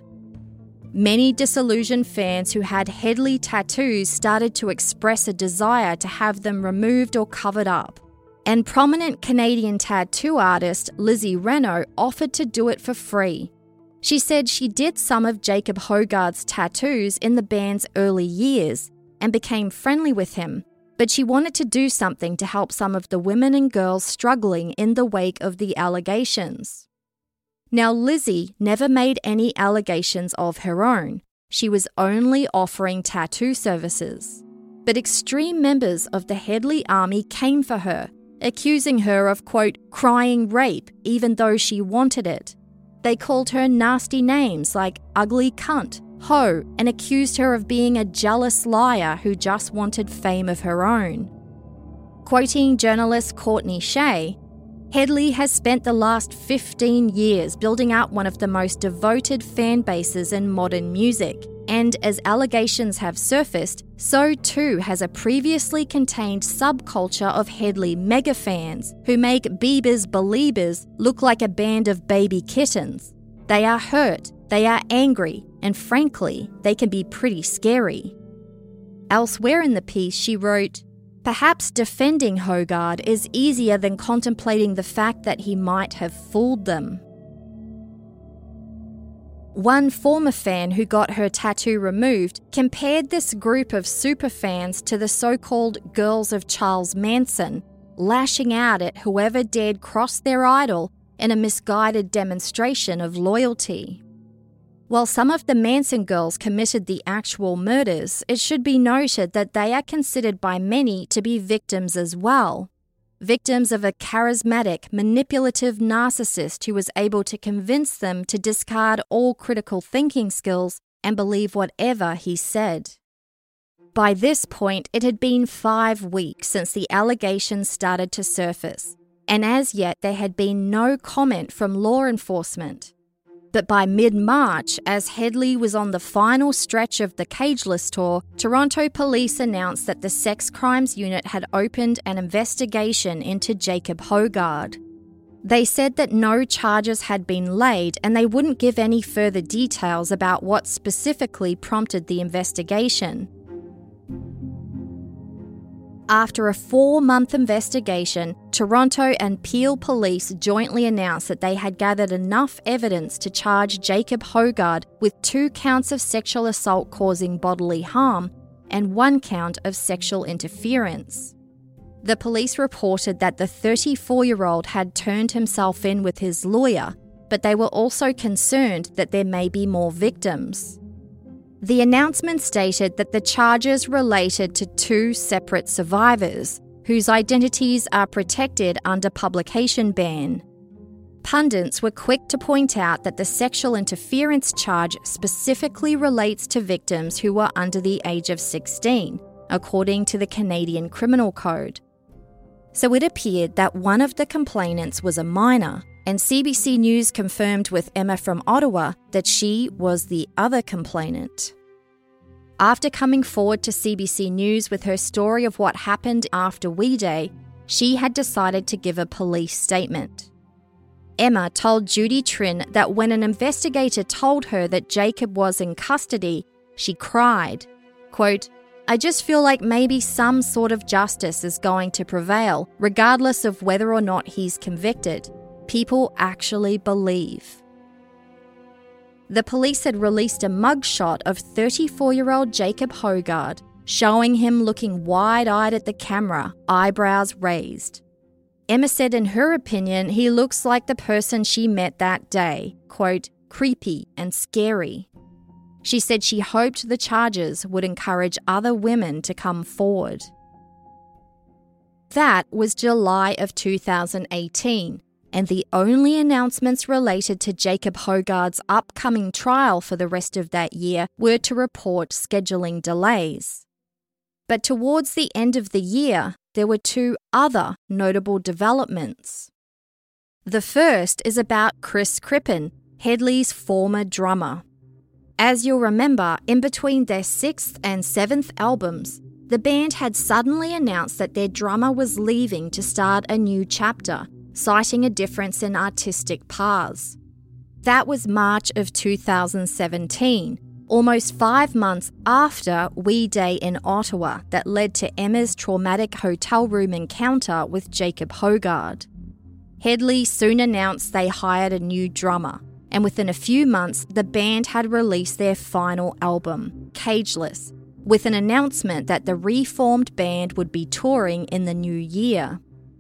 Many disillusioned fans who had Headley tattoos started to express a desire to have them removed or covered up, and prominent Canadian tattoo artist Lizzie Renault offered to do it for free. She said she did some of Jacob Hogard's tattoos in the band's early years and became friendly with him, but she wanted to do something to help some of the women and girls struggling in the wake of the allegations. Now, Lizzie never made any allegations of her own. She was only offering tattoo services. But extreme members of the Headley Army came for her, accusing her of, quote, crying rape even though she wanted it. They called her nasty names like ugly cunt, hoe, and accused her of being a jealous liar who just wanted fame of her own. Quoting journalist Courtney Shea, Headley has spent the last fifteen years building up one of the most devoted fan bases in modern music, and as allegations have surfaced, so too has a previously contained subculture of Headley mega fans who make Bieber's Beliebers look like a band of baby kittens. They are hurt, they are angry, and frankly, they can be pretty scary. Elsewhere in the piece, she wrote, "Perhaps defending Hogard is easier than contemplating the fact that he might have fooled them." One former fan who got her tattoo removed compared this group of superfans to the so-called Girls of Charles Manson, lashing out at whoever dared cross their idol in a misguided demonstration of loyalty. While some of the Manson girls committed the actual murders, it should be noted that they are considered by many to be victims as well. Victims of a charismatic, manipulative narcissist who was able to convince them to discard all critical thinking skills and believe whatever he said. By this point, it had been five weeks since the allegations started to surface, and as yet there had been no comment from law enforcement. But by mid-March, as Headley was on the final stretch of the Cageless tour, Toronto police announced that the Sex Crimes Unit had opened an investigation into Jacob Hogard. They said that no charges had been laid and they wouldn't give any further details about what specifically prompted the investigation. After a four-month investigation, Toronto and Peel Police jointly announced that they had gathered enough evidence to charge Jacob Hogard with two counts of sexual assault causing bodily harm and one count of sexual interference. The police reported that the thirty-four-year-old had turned himself in with his lawyer, but they were also concerned that there may be more victims. The announcement stated that the charges related to two separate survivors, whose identities are protected under publication ban. Pundits were quick to point out that the sexual interference charge specifically relates to victims who were under the age of sixteen, according to the Canadian Criminal Code. So it appeared that one of the complainants was a minor, and C B C News confirmed with Emma from Ottawa that she was the other complainant. after coming forward to C B C News with her story of what happened after We Day, she had decided to give a police statement. Emma told Judy Trinh that when an investigator told her that Jacob was in custody, she cried, quote, "I just feel like maybe some sort of justice is going to prevail, regardless of whether or not he's convicted. People actually believe." The police had released a mugshot of thirty-four-year-old Jacob Hogarth, showing him looking wide-eyed at the camera, eyebrows raised. Emma said in her opinion he looks like the person she met that day, quote, "creepy and scary." She said she hoped the charges would encourage other women to come forward. That was July of two thousand eighteen, and the only announcements related to Jacob Hogarth's upcoming trial for the rest of that year were to report scheduling delays. But towards the end of the year, there were two other notable developments. The first is about Chris Crippen, Hedley's former drummer. As you'll remember, in between their sixth and seventh albums, the band had suddenly announced that their drummer was leaving to start a new chapter, citing a difference in artistic paths. That was March of two thousand seventeen, almost five months after We Day in Ottawa that led to Emma's traumatic hotel room encounter with Jacob Hogarth. Hedley soon announced they hired a new drummer, and within a few months, the band had released their final album, Cageless, with an announcement that the reformed band would be touring in the new year.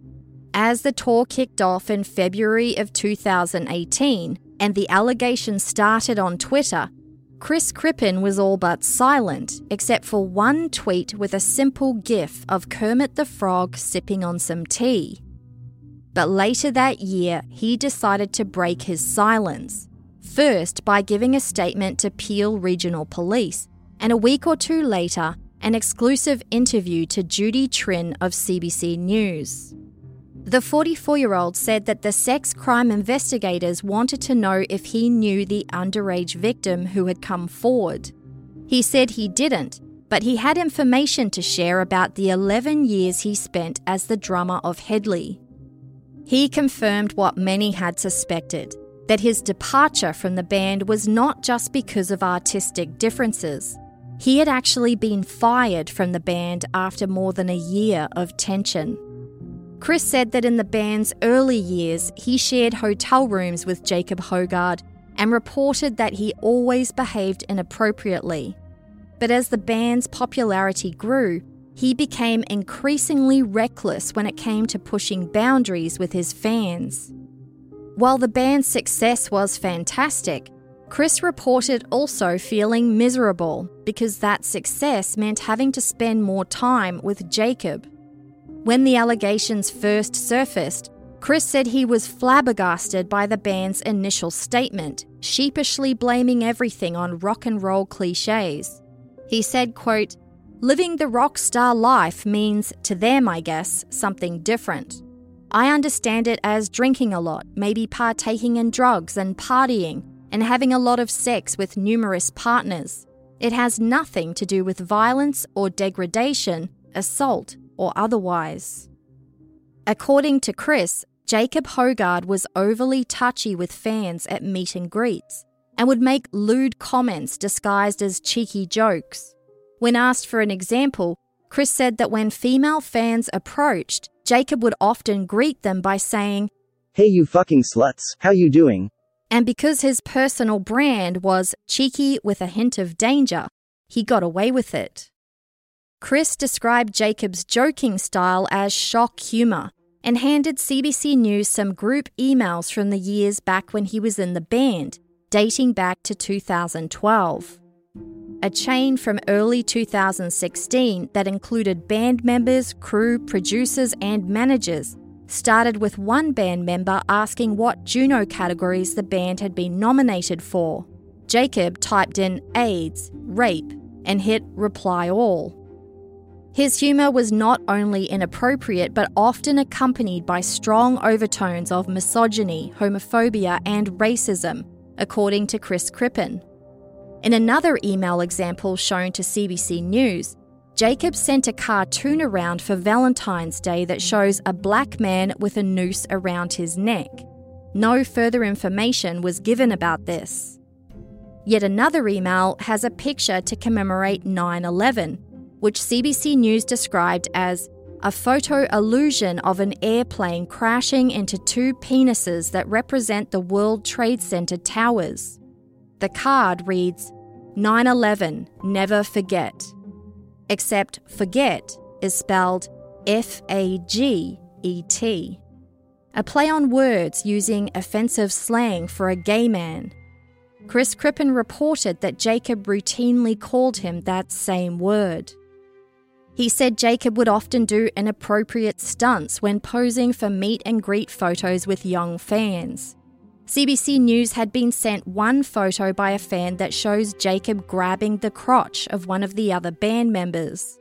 As the tour kicked off in February of two thousand eighteen and the allegations started on Twitter, Chris Crippen was all but silent, except for one tweet with a simple gif of Kermit the Frog sipping on some tea. But later that year, he decided to break his silence, first by giving a statement to Peel Regional Police, and a week or two later, an exclusive interview to Judy Trinh of C B C News. The forty-four-year-old said that the sex crime investigators wanted to know if he knew the underage victim who had come forward. He said he didn't, but he had information to share about the eleven years he spent as the drummer of Hedley. He confirmed what many had suspected, that his departure from the band was not just because of artistic differences. He had actually been fired from the band after more than a year of tension. Chris said that in the band's early years, he shared hotel rooms with Jacob Hogarth and reported that he always behaved inappropriately. But as the band's popularity grew, he became increasingly reckless when it came to pushing boundaries with his fans. While the band's success was fantastic, Chris reported also feeling miserable because that success meant having to spend more time with Jacob. When the allegations first surfaced, Chris said he was flabbergasted by the band's initial statement, sheepishly blaming everything on rock and roll cliches. He said, quote, "Living the rock star life means, to them I guess, something different. I understand it as drinking a lot, maybe partaking in drugs and partying, and having a lot of sex with numerous partners. It has nothing to do with violence or degradation, assault, or otherwise." According to Chris, Jacob Hogarth was overly touchy with fans at meet and greets and would make lewd comments disguised as cheeky jokes. When asked for an example, Chris said that when female fans approached, Jacob would often greet them by saying, "Hey you fucking sluts, how you doing?" And because his personal brand was cheeky with a hint of danger, he got away with it. Chris described Jacob's joking style as shock humour and handed C B C News some group emails from the years back when he was in the band, dating back to two thousand twelve. A chain from early two thousand sixteen that included band members, crew, producers and managers started with one band member asking what Juno categories the band had been nominated for. Jacob typed in AIDS, rape, and hit reply all. His humour was not only inappropriate but often accompanied by strong overtones of misogyny, homophobia and racism, according to Chris Crippen. In another email example shown to C B C News, Jacob sent a cartoon around for Valentine's Day that shows a black man with a noose around his neck. No further information was given about this. Yet another email has a picture to commemorate nine eleven, which C B C News described as a photo illusion of an airplane crashing into two penises that represent the World Trade Center towers. The card reads, nine eleven, never forget. Except forget is spelled F A G E T. A play on words using offensive slang for a gay man. Chris Crippen reported that Jacob routinely called him that same word. He said Jacob would often do inappropriate stunts when posing for meet and greet photos with young fans. C B C News had been sent one photo by a fan that shows Jacob grabbing the crotch of one of the other band members.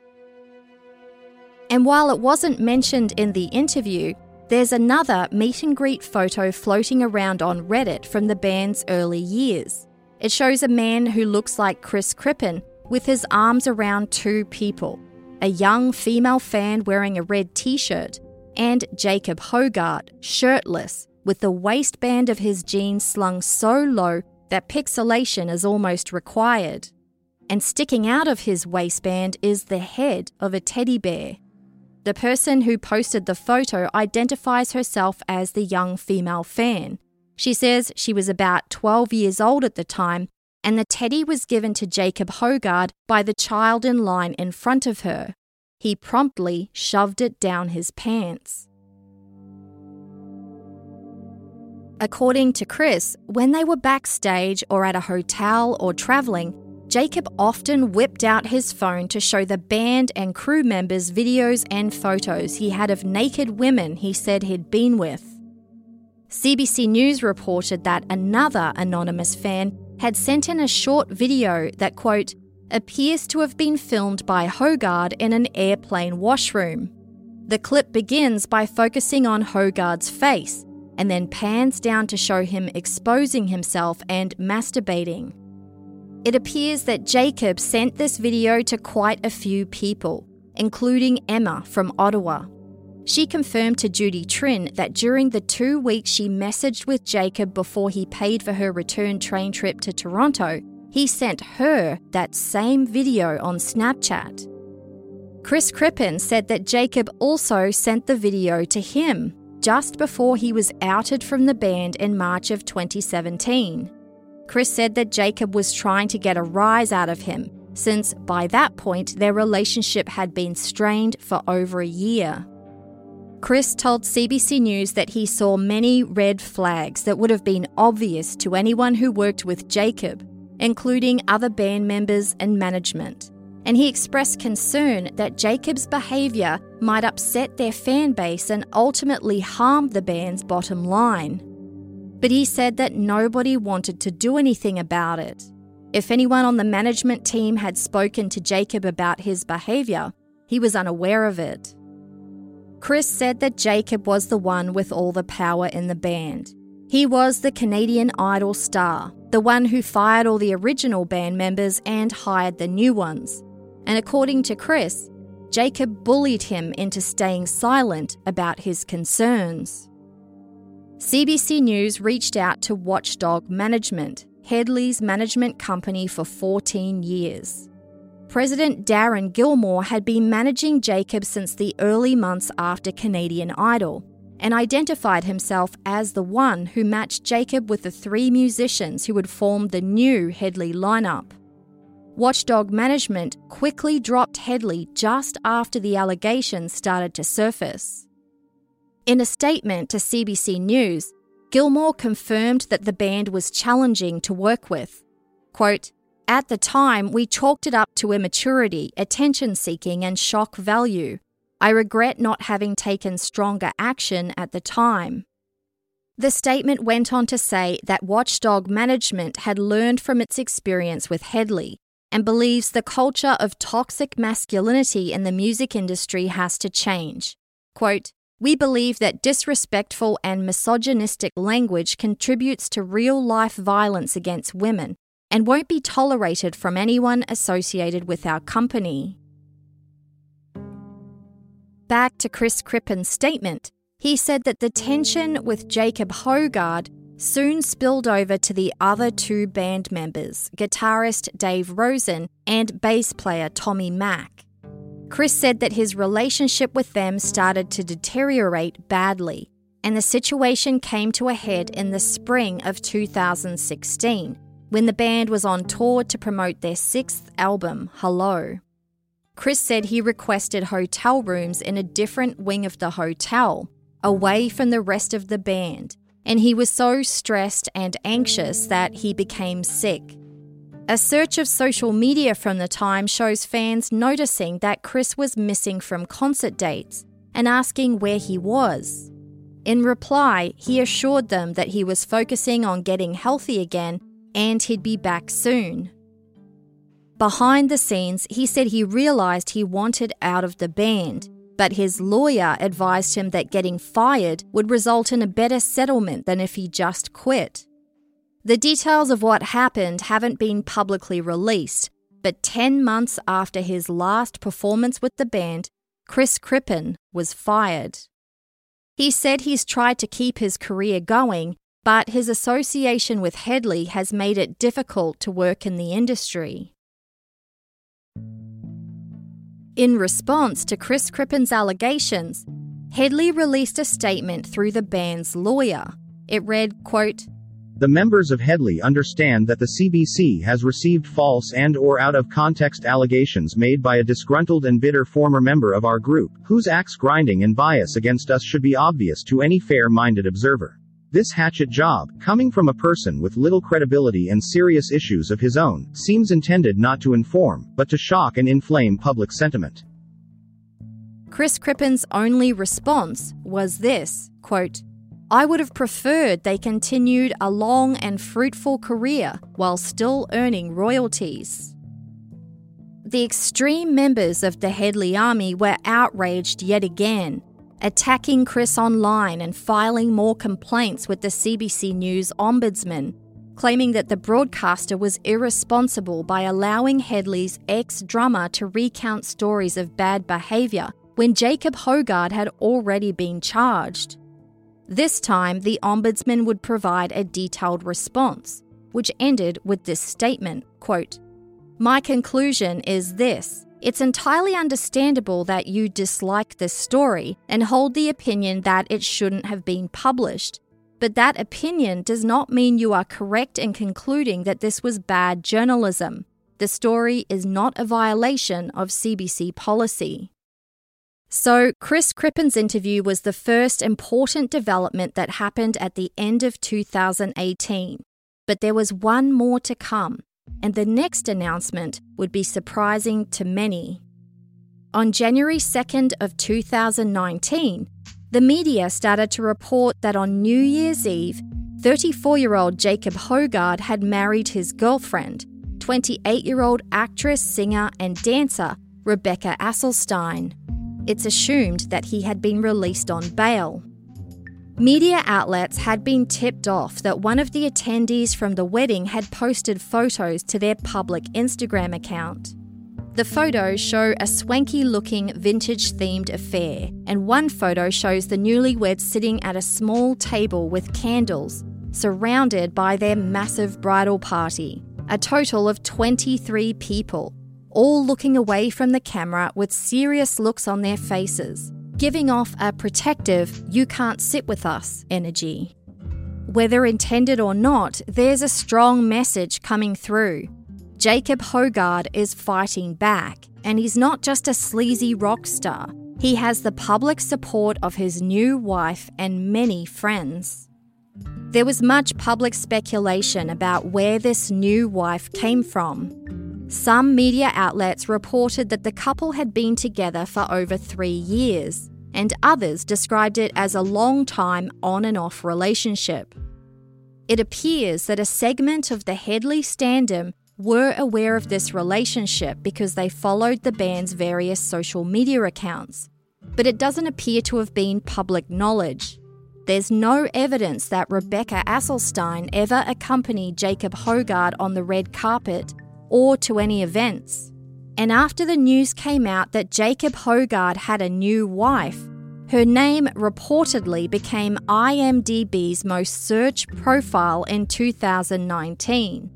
And while it wasn't mentioned in the interview, there's another meet and greet photo floating around on Reddit from the band's early years. It shows a man who looks like Chris Crippen with his arms around two people, a young female fan wearing a red t-shirt and Jacob Hogarth, shirtless, with the waistband of his jeans slung so low that pixelation is almost required. And sticking out of his waistband is the head of a teddy bear. The person who posted the photo identifies herself as the young female fan. She says she was about twelve years old at the time, and the teddy was given to Jacob Hogarth by the child in line in front of her. He promptly shoved it down his pants. According to Chris, when they were backstage or at a hotel or travelling, Jacob often whipped out his phone to show the band and crew members videos and photos he had of naked women he said he'd been with. C B C News reported that another anonymous fan had sent in a short video that, quote, appears to have been filmed by Hogarth in an airplane washroom. The clip begins by focusing on Hogarth's face and then pans down to show him exposing himself and masturbating. It appears that Jacob sent this video to quite a few people, including Emma from Ottawa. She confirmed to Judy Trin that during the two weeks she messaged with Jacob before he paid for her return train trip to Toronto, he sent her that same video on Snapchat. Chris Crippen said that Jacob also sent the video to him just before he was outed from the band in March of twenty seventeen. Chris said that Jacob was trying to get a rise out of him, since by that point their relationship had been strained for over a year. Chris told C B C News that he saw many red flags that would have been obvious to anyone who worked with Jacob, including other band members and management, and he expressed concern that Jacob's behaviour might upset their fan base and ultimately harm the band's bottom line. But he said that nobody wanted to do anything about it. If anyone on the management team had spoken to Jacob about his behaviour, he was unaware of it. Chris said that Jacob was the one with all the power in the band. He was the Canadian Idol star, the one who fired all the original band members and hired the new ones. And according to Chris, Jacob bullied him into staying silent about his concerns. C B C News reached out to Watchdog Management, Hedley's management company for fourteen years. President Darren Gilmore had been managing Jacob since the early months after Canadian Idol and identified himself as the one who matched Jacob with the three musicians who would form the new Hedley lineup. Watchdog Management quickly dropped Hedley just after the allegations started to surface. In a statement to C B C News, Gilmore confirmed that the band was challenging to work with. Quote, "At the time, we chalked it up to immaturity, attention-seeking and shock value. I regret not having taken stronger action at the time." The statement went on to say that Watchdog Management had learned from its experience with Hedley and believes the culture of toxic masculinity in the music industry has to change. Quote, "We believe that disrespectful and misogynistic language contributes to real-life violence against women, and won't be tolerated from anyone associated with our company. Back to Chris Crippen's statement, he said that the tension with Jacob Hoggard soon spilled over to the other two band members, guitarist Dave Rosen and bass player Tommy Mack. Chris said that his relationship with them started to deteriorate badly, and the situation came to a head in the spring of two thousand sixteen, when the band was on tour to promote their sixth album, Hello. Chris said he requested hotel rooms in a different wing of the hotel, away from the rest of the band, and he was so stressed and anxious that he became sick. A search of social media from the time shows fans noticing that Chris was missing from concert dates and asking where he was. In reply, he assured them that he was focusing on getting healthy again and he'd be back soon. Behind the scenes, he said he realised he wanted out of the band, but his lawyer advised him that getting fired would result in a better settlement than if he just quit. The details of what happened haven't been publicly released, but ten months after his last performance with the band, Chris Crippen was fired. He said he's tried to keep his career going, but his association with Hedley has made it difficult to work in the industry. In response to Chris Crippen's allegations, Hedley released a statement through the band's lawyer. It read, quote, "The members of Hedley understand that the C B C has received false and or out-of-context allegations made by a disgruntled and bitter former member of our group, whose axe grinding and bias against us should be obvious to any fair-minded observer. This hatchet job, coming from a person with little credibility and serious issues of his own, seems intended not to inform, but to shock and inflame public sentiment." Chris Crippen's only response was this, quote, "I would have preferred they continued a long and fruitful career while still earning royalties." The extreme members of the Hedley army were outraged yet again, attacking Chris online and filing more complaints with the C B C News ombudsman, claiming that the broadcaster was irresponsible by allowing Hedley's ex-drummer to recount stories of bad behaviour when Jacob Hoggard had already been charged. This time, the ombudsman would provide a detailed response, which ended with this statement, quote, "My conclusion is this. It's entirely understandable that you dislike this story and hold the opinion that it shouldn't have been published, but that opinion does not mean you are correct in concluding that this was bad journalism. The story is not a violation of C B C policy." So, Chris Crippen's interview was the first important development that happened at the end of two thousand eighteen. But there was one more to come, and the next announcement would be surprising to many. On January second of two thousand nineteen, the media started to report that on New Year's Eve, thirty-four-year-old Jacob Hoggard had married his girlfriend, twenty-eight-year-old actress, singer and dancer Rebecca Asselstein. It's assumed that he had been released on bail. Media outlets had been tipped off that one of the attendees from the wedding had posted photos to their public Instagram account. The photos show a swanky-looking, vintage-themed affair, and one photo shows the newlyweds sitting at a small table with candles, surrounded by their massive bridal party, a total of twenty-three people, all looking away from the camera with serious looks on their faces, giving off a protective, "you can't sit with us" energy. Whether intended or not, there's a strong message coming through. Jacob Hoggard is fighting back, and he's not just a sleazy rock star. He has the public support of his new wife and many friends. There was much public speculation about where this new wife came from. Some media outlets reported that the couple had been together for over three years, and others described it as a long-time on and off relationship. It appears that a segment of the Hedley standom were aware of this relationship because they followed the band's various social media accounts, but it doesn't appear to have been public knowledge. there's no evidence that Rebecca Asselstein ever accompanied Jacob Hoggard on the red carpet or to any events. And after the news came out that Jacob Hoggard had a new wife, her name reportedly became I M D B's most searched profile in two thousand nineteen.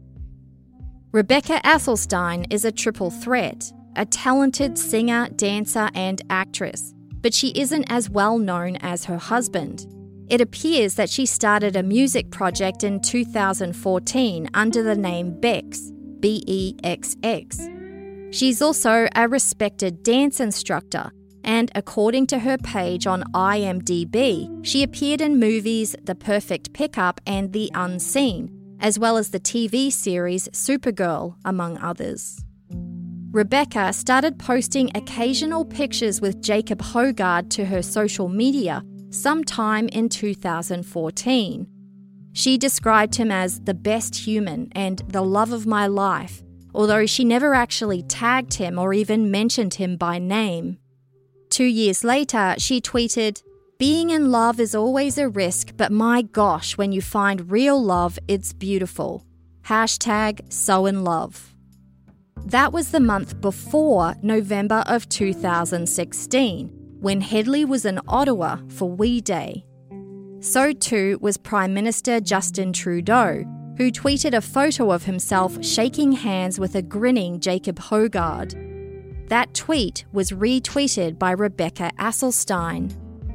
Rebecca Asselstein is a triple threat, a talented singer, dancer and actress, but she isn't as well known as her husband. It appears that she started a music project in two thousand fourteen under the name Bex, B E X X. She's also a respected dance instructor, and according to her page on I M D B, she appeared in movies The Perfect Pickup and The Unseen, as well as the T V series Supergirl, among others. Rebecca started posting occasional pictures with Jacob Hoggard to her social media sometime in two thousand fourteen. She described him as the best human and the love of my life, although she never actually tagged him or even mentioned him by name. Two years later, she tweeted, "Being in love is always a risk, but my gosh, when you find real love, it's beautiful. Hashtag so in love." That was the month before November of two thousand sixteen, when Hedley was in Ottawa for We Day. So too was Prime Minister Justin Trudeau, who tweeted a photo of himself shaking hands with a grinning Jacob Hoggard. That tweet was retweeted by Rebecca Asselstein.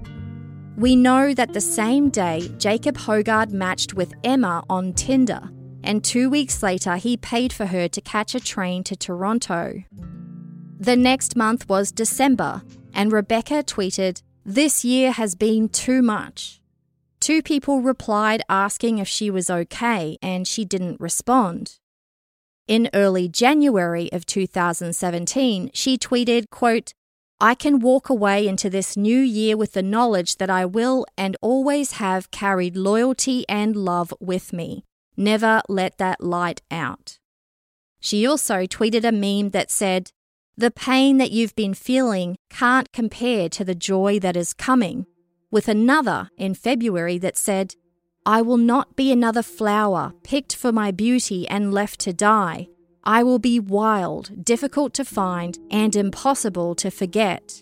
We know that the same day Jacob Hoggard matched with Emma on Tinder, and two weeks later he paid for her to catch a train to Toronto. The next month was December, and Rebecca tweeted, "This year has been too much." Two people replied asking if she was okay, and she didn't respond. In early January of two thousand seventeen, she tweeted, quote, "I can walk away into this new year with the knowledge that I will and always have carried loyalty and love with me. Never let that light out." She also tweeted a meme that said, "The pain that you've been feeling can't compare to the joy that is coming," with another in February that said, "I will not be another flower picked for my beauty and left to die. I will be wild, difficult to find, and impossible to forget."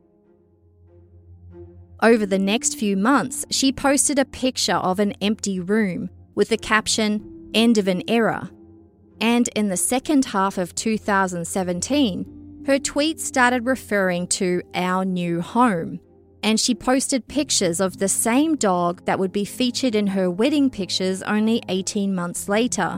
Over the next few months, she posted a picture of an empty room with the caption, "End of an era." And in the second half of two thousand seventeen, her tweets started referring to our new home, and she posted pictures of the same dog that would be featured in her wedding pictures only eighteen months later.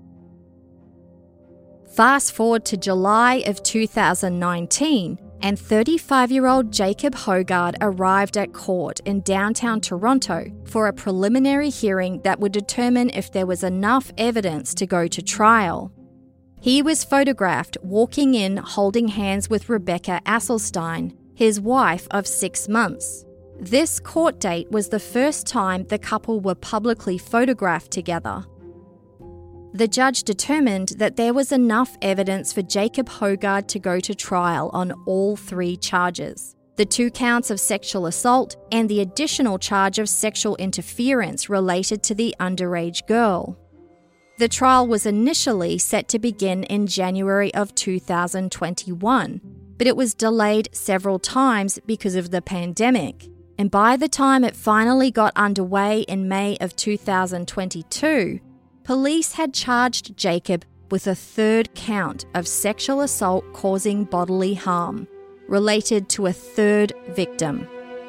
Fast forward to July of two thousand nineteen, and thirty-five-year-old Jacob Hoggard arrived at court in downtown Toronto for a preliminary hearing that would determine if there was enough evidence to go to trial. He was photographed walking in holding hands with Rebecca Asselstein, his wife of six months. This court date was the first time the couple were publicly photographed together. The judge determined that there was enough evidence for Jacob Hoggard to go to trial on all three charges: the two counts of sexual assault and the additional charge of sexual interference related to the underage girl. The trial was initially set to begin in January of two thousand twenty-one, but it was delayed several times because of the pandemic. And by the time it finally got underway in May of two thousand twenty-two, police had charged Jacob with a third count of sexual assault causing bodily harm, related to a third victim.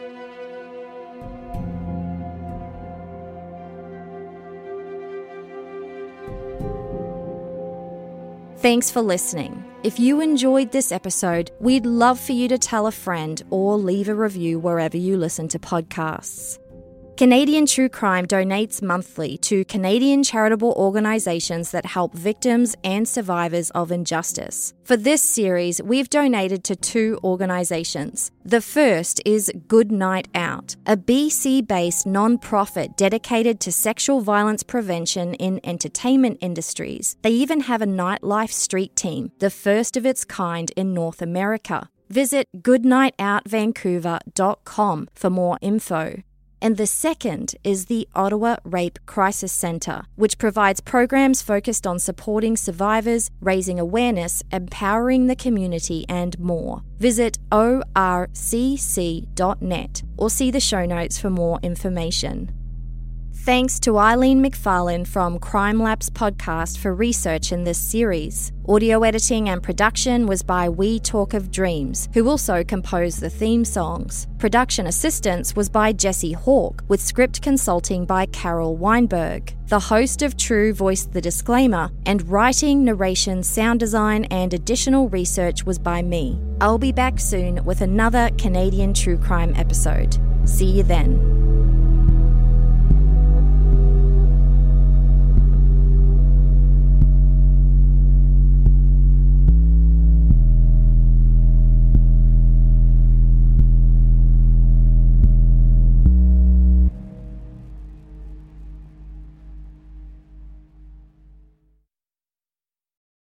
Thanks for listening. If you enjoyed this episode, we'd love for you to tell a friend or leave a review wherever you listen to podcasts. Canadian True Crime donates monthly to Canadian charitable organisations that help victims and survivors of injustice. For this series, we've donated to two organisations. The first is Good Night Out, a B C-based non-profit dedicated to sexual violence prevention in entertainment industries. They even have a nightlife street team, the first of its kind in North America. Visit good night out vancouver dot com for more info. and the second is the Ottawa Rape Crisis Centre, which provides programs focused on supporting survivors, raising awareness, empowering the community, and more. Visit O R C C dot net or see the show notes for more information. Thanks to Eileen McFarlane from Crime Labs podcast for research in this series. Audio editing and production was by We Talk of Dreams, who also composed the theme songs. Production assistance was by Jesse Hawke, with script consulting by Carol Weinberg. The host of True voiced the disclaimer, and writing, narration, sound design, and additional research was by me. I'll be back soon with another Canadian True Crime episode. See you then.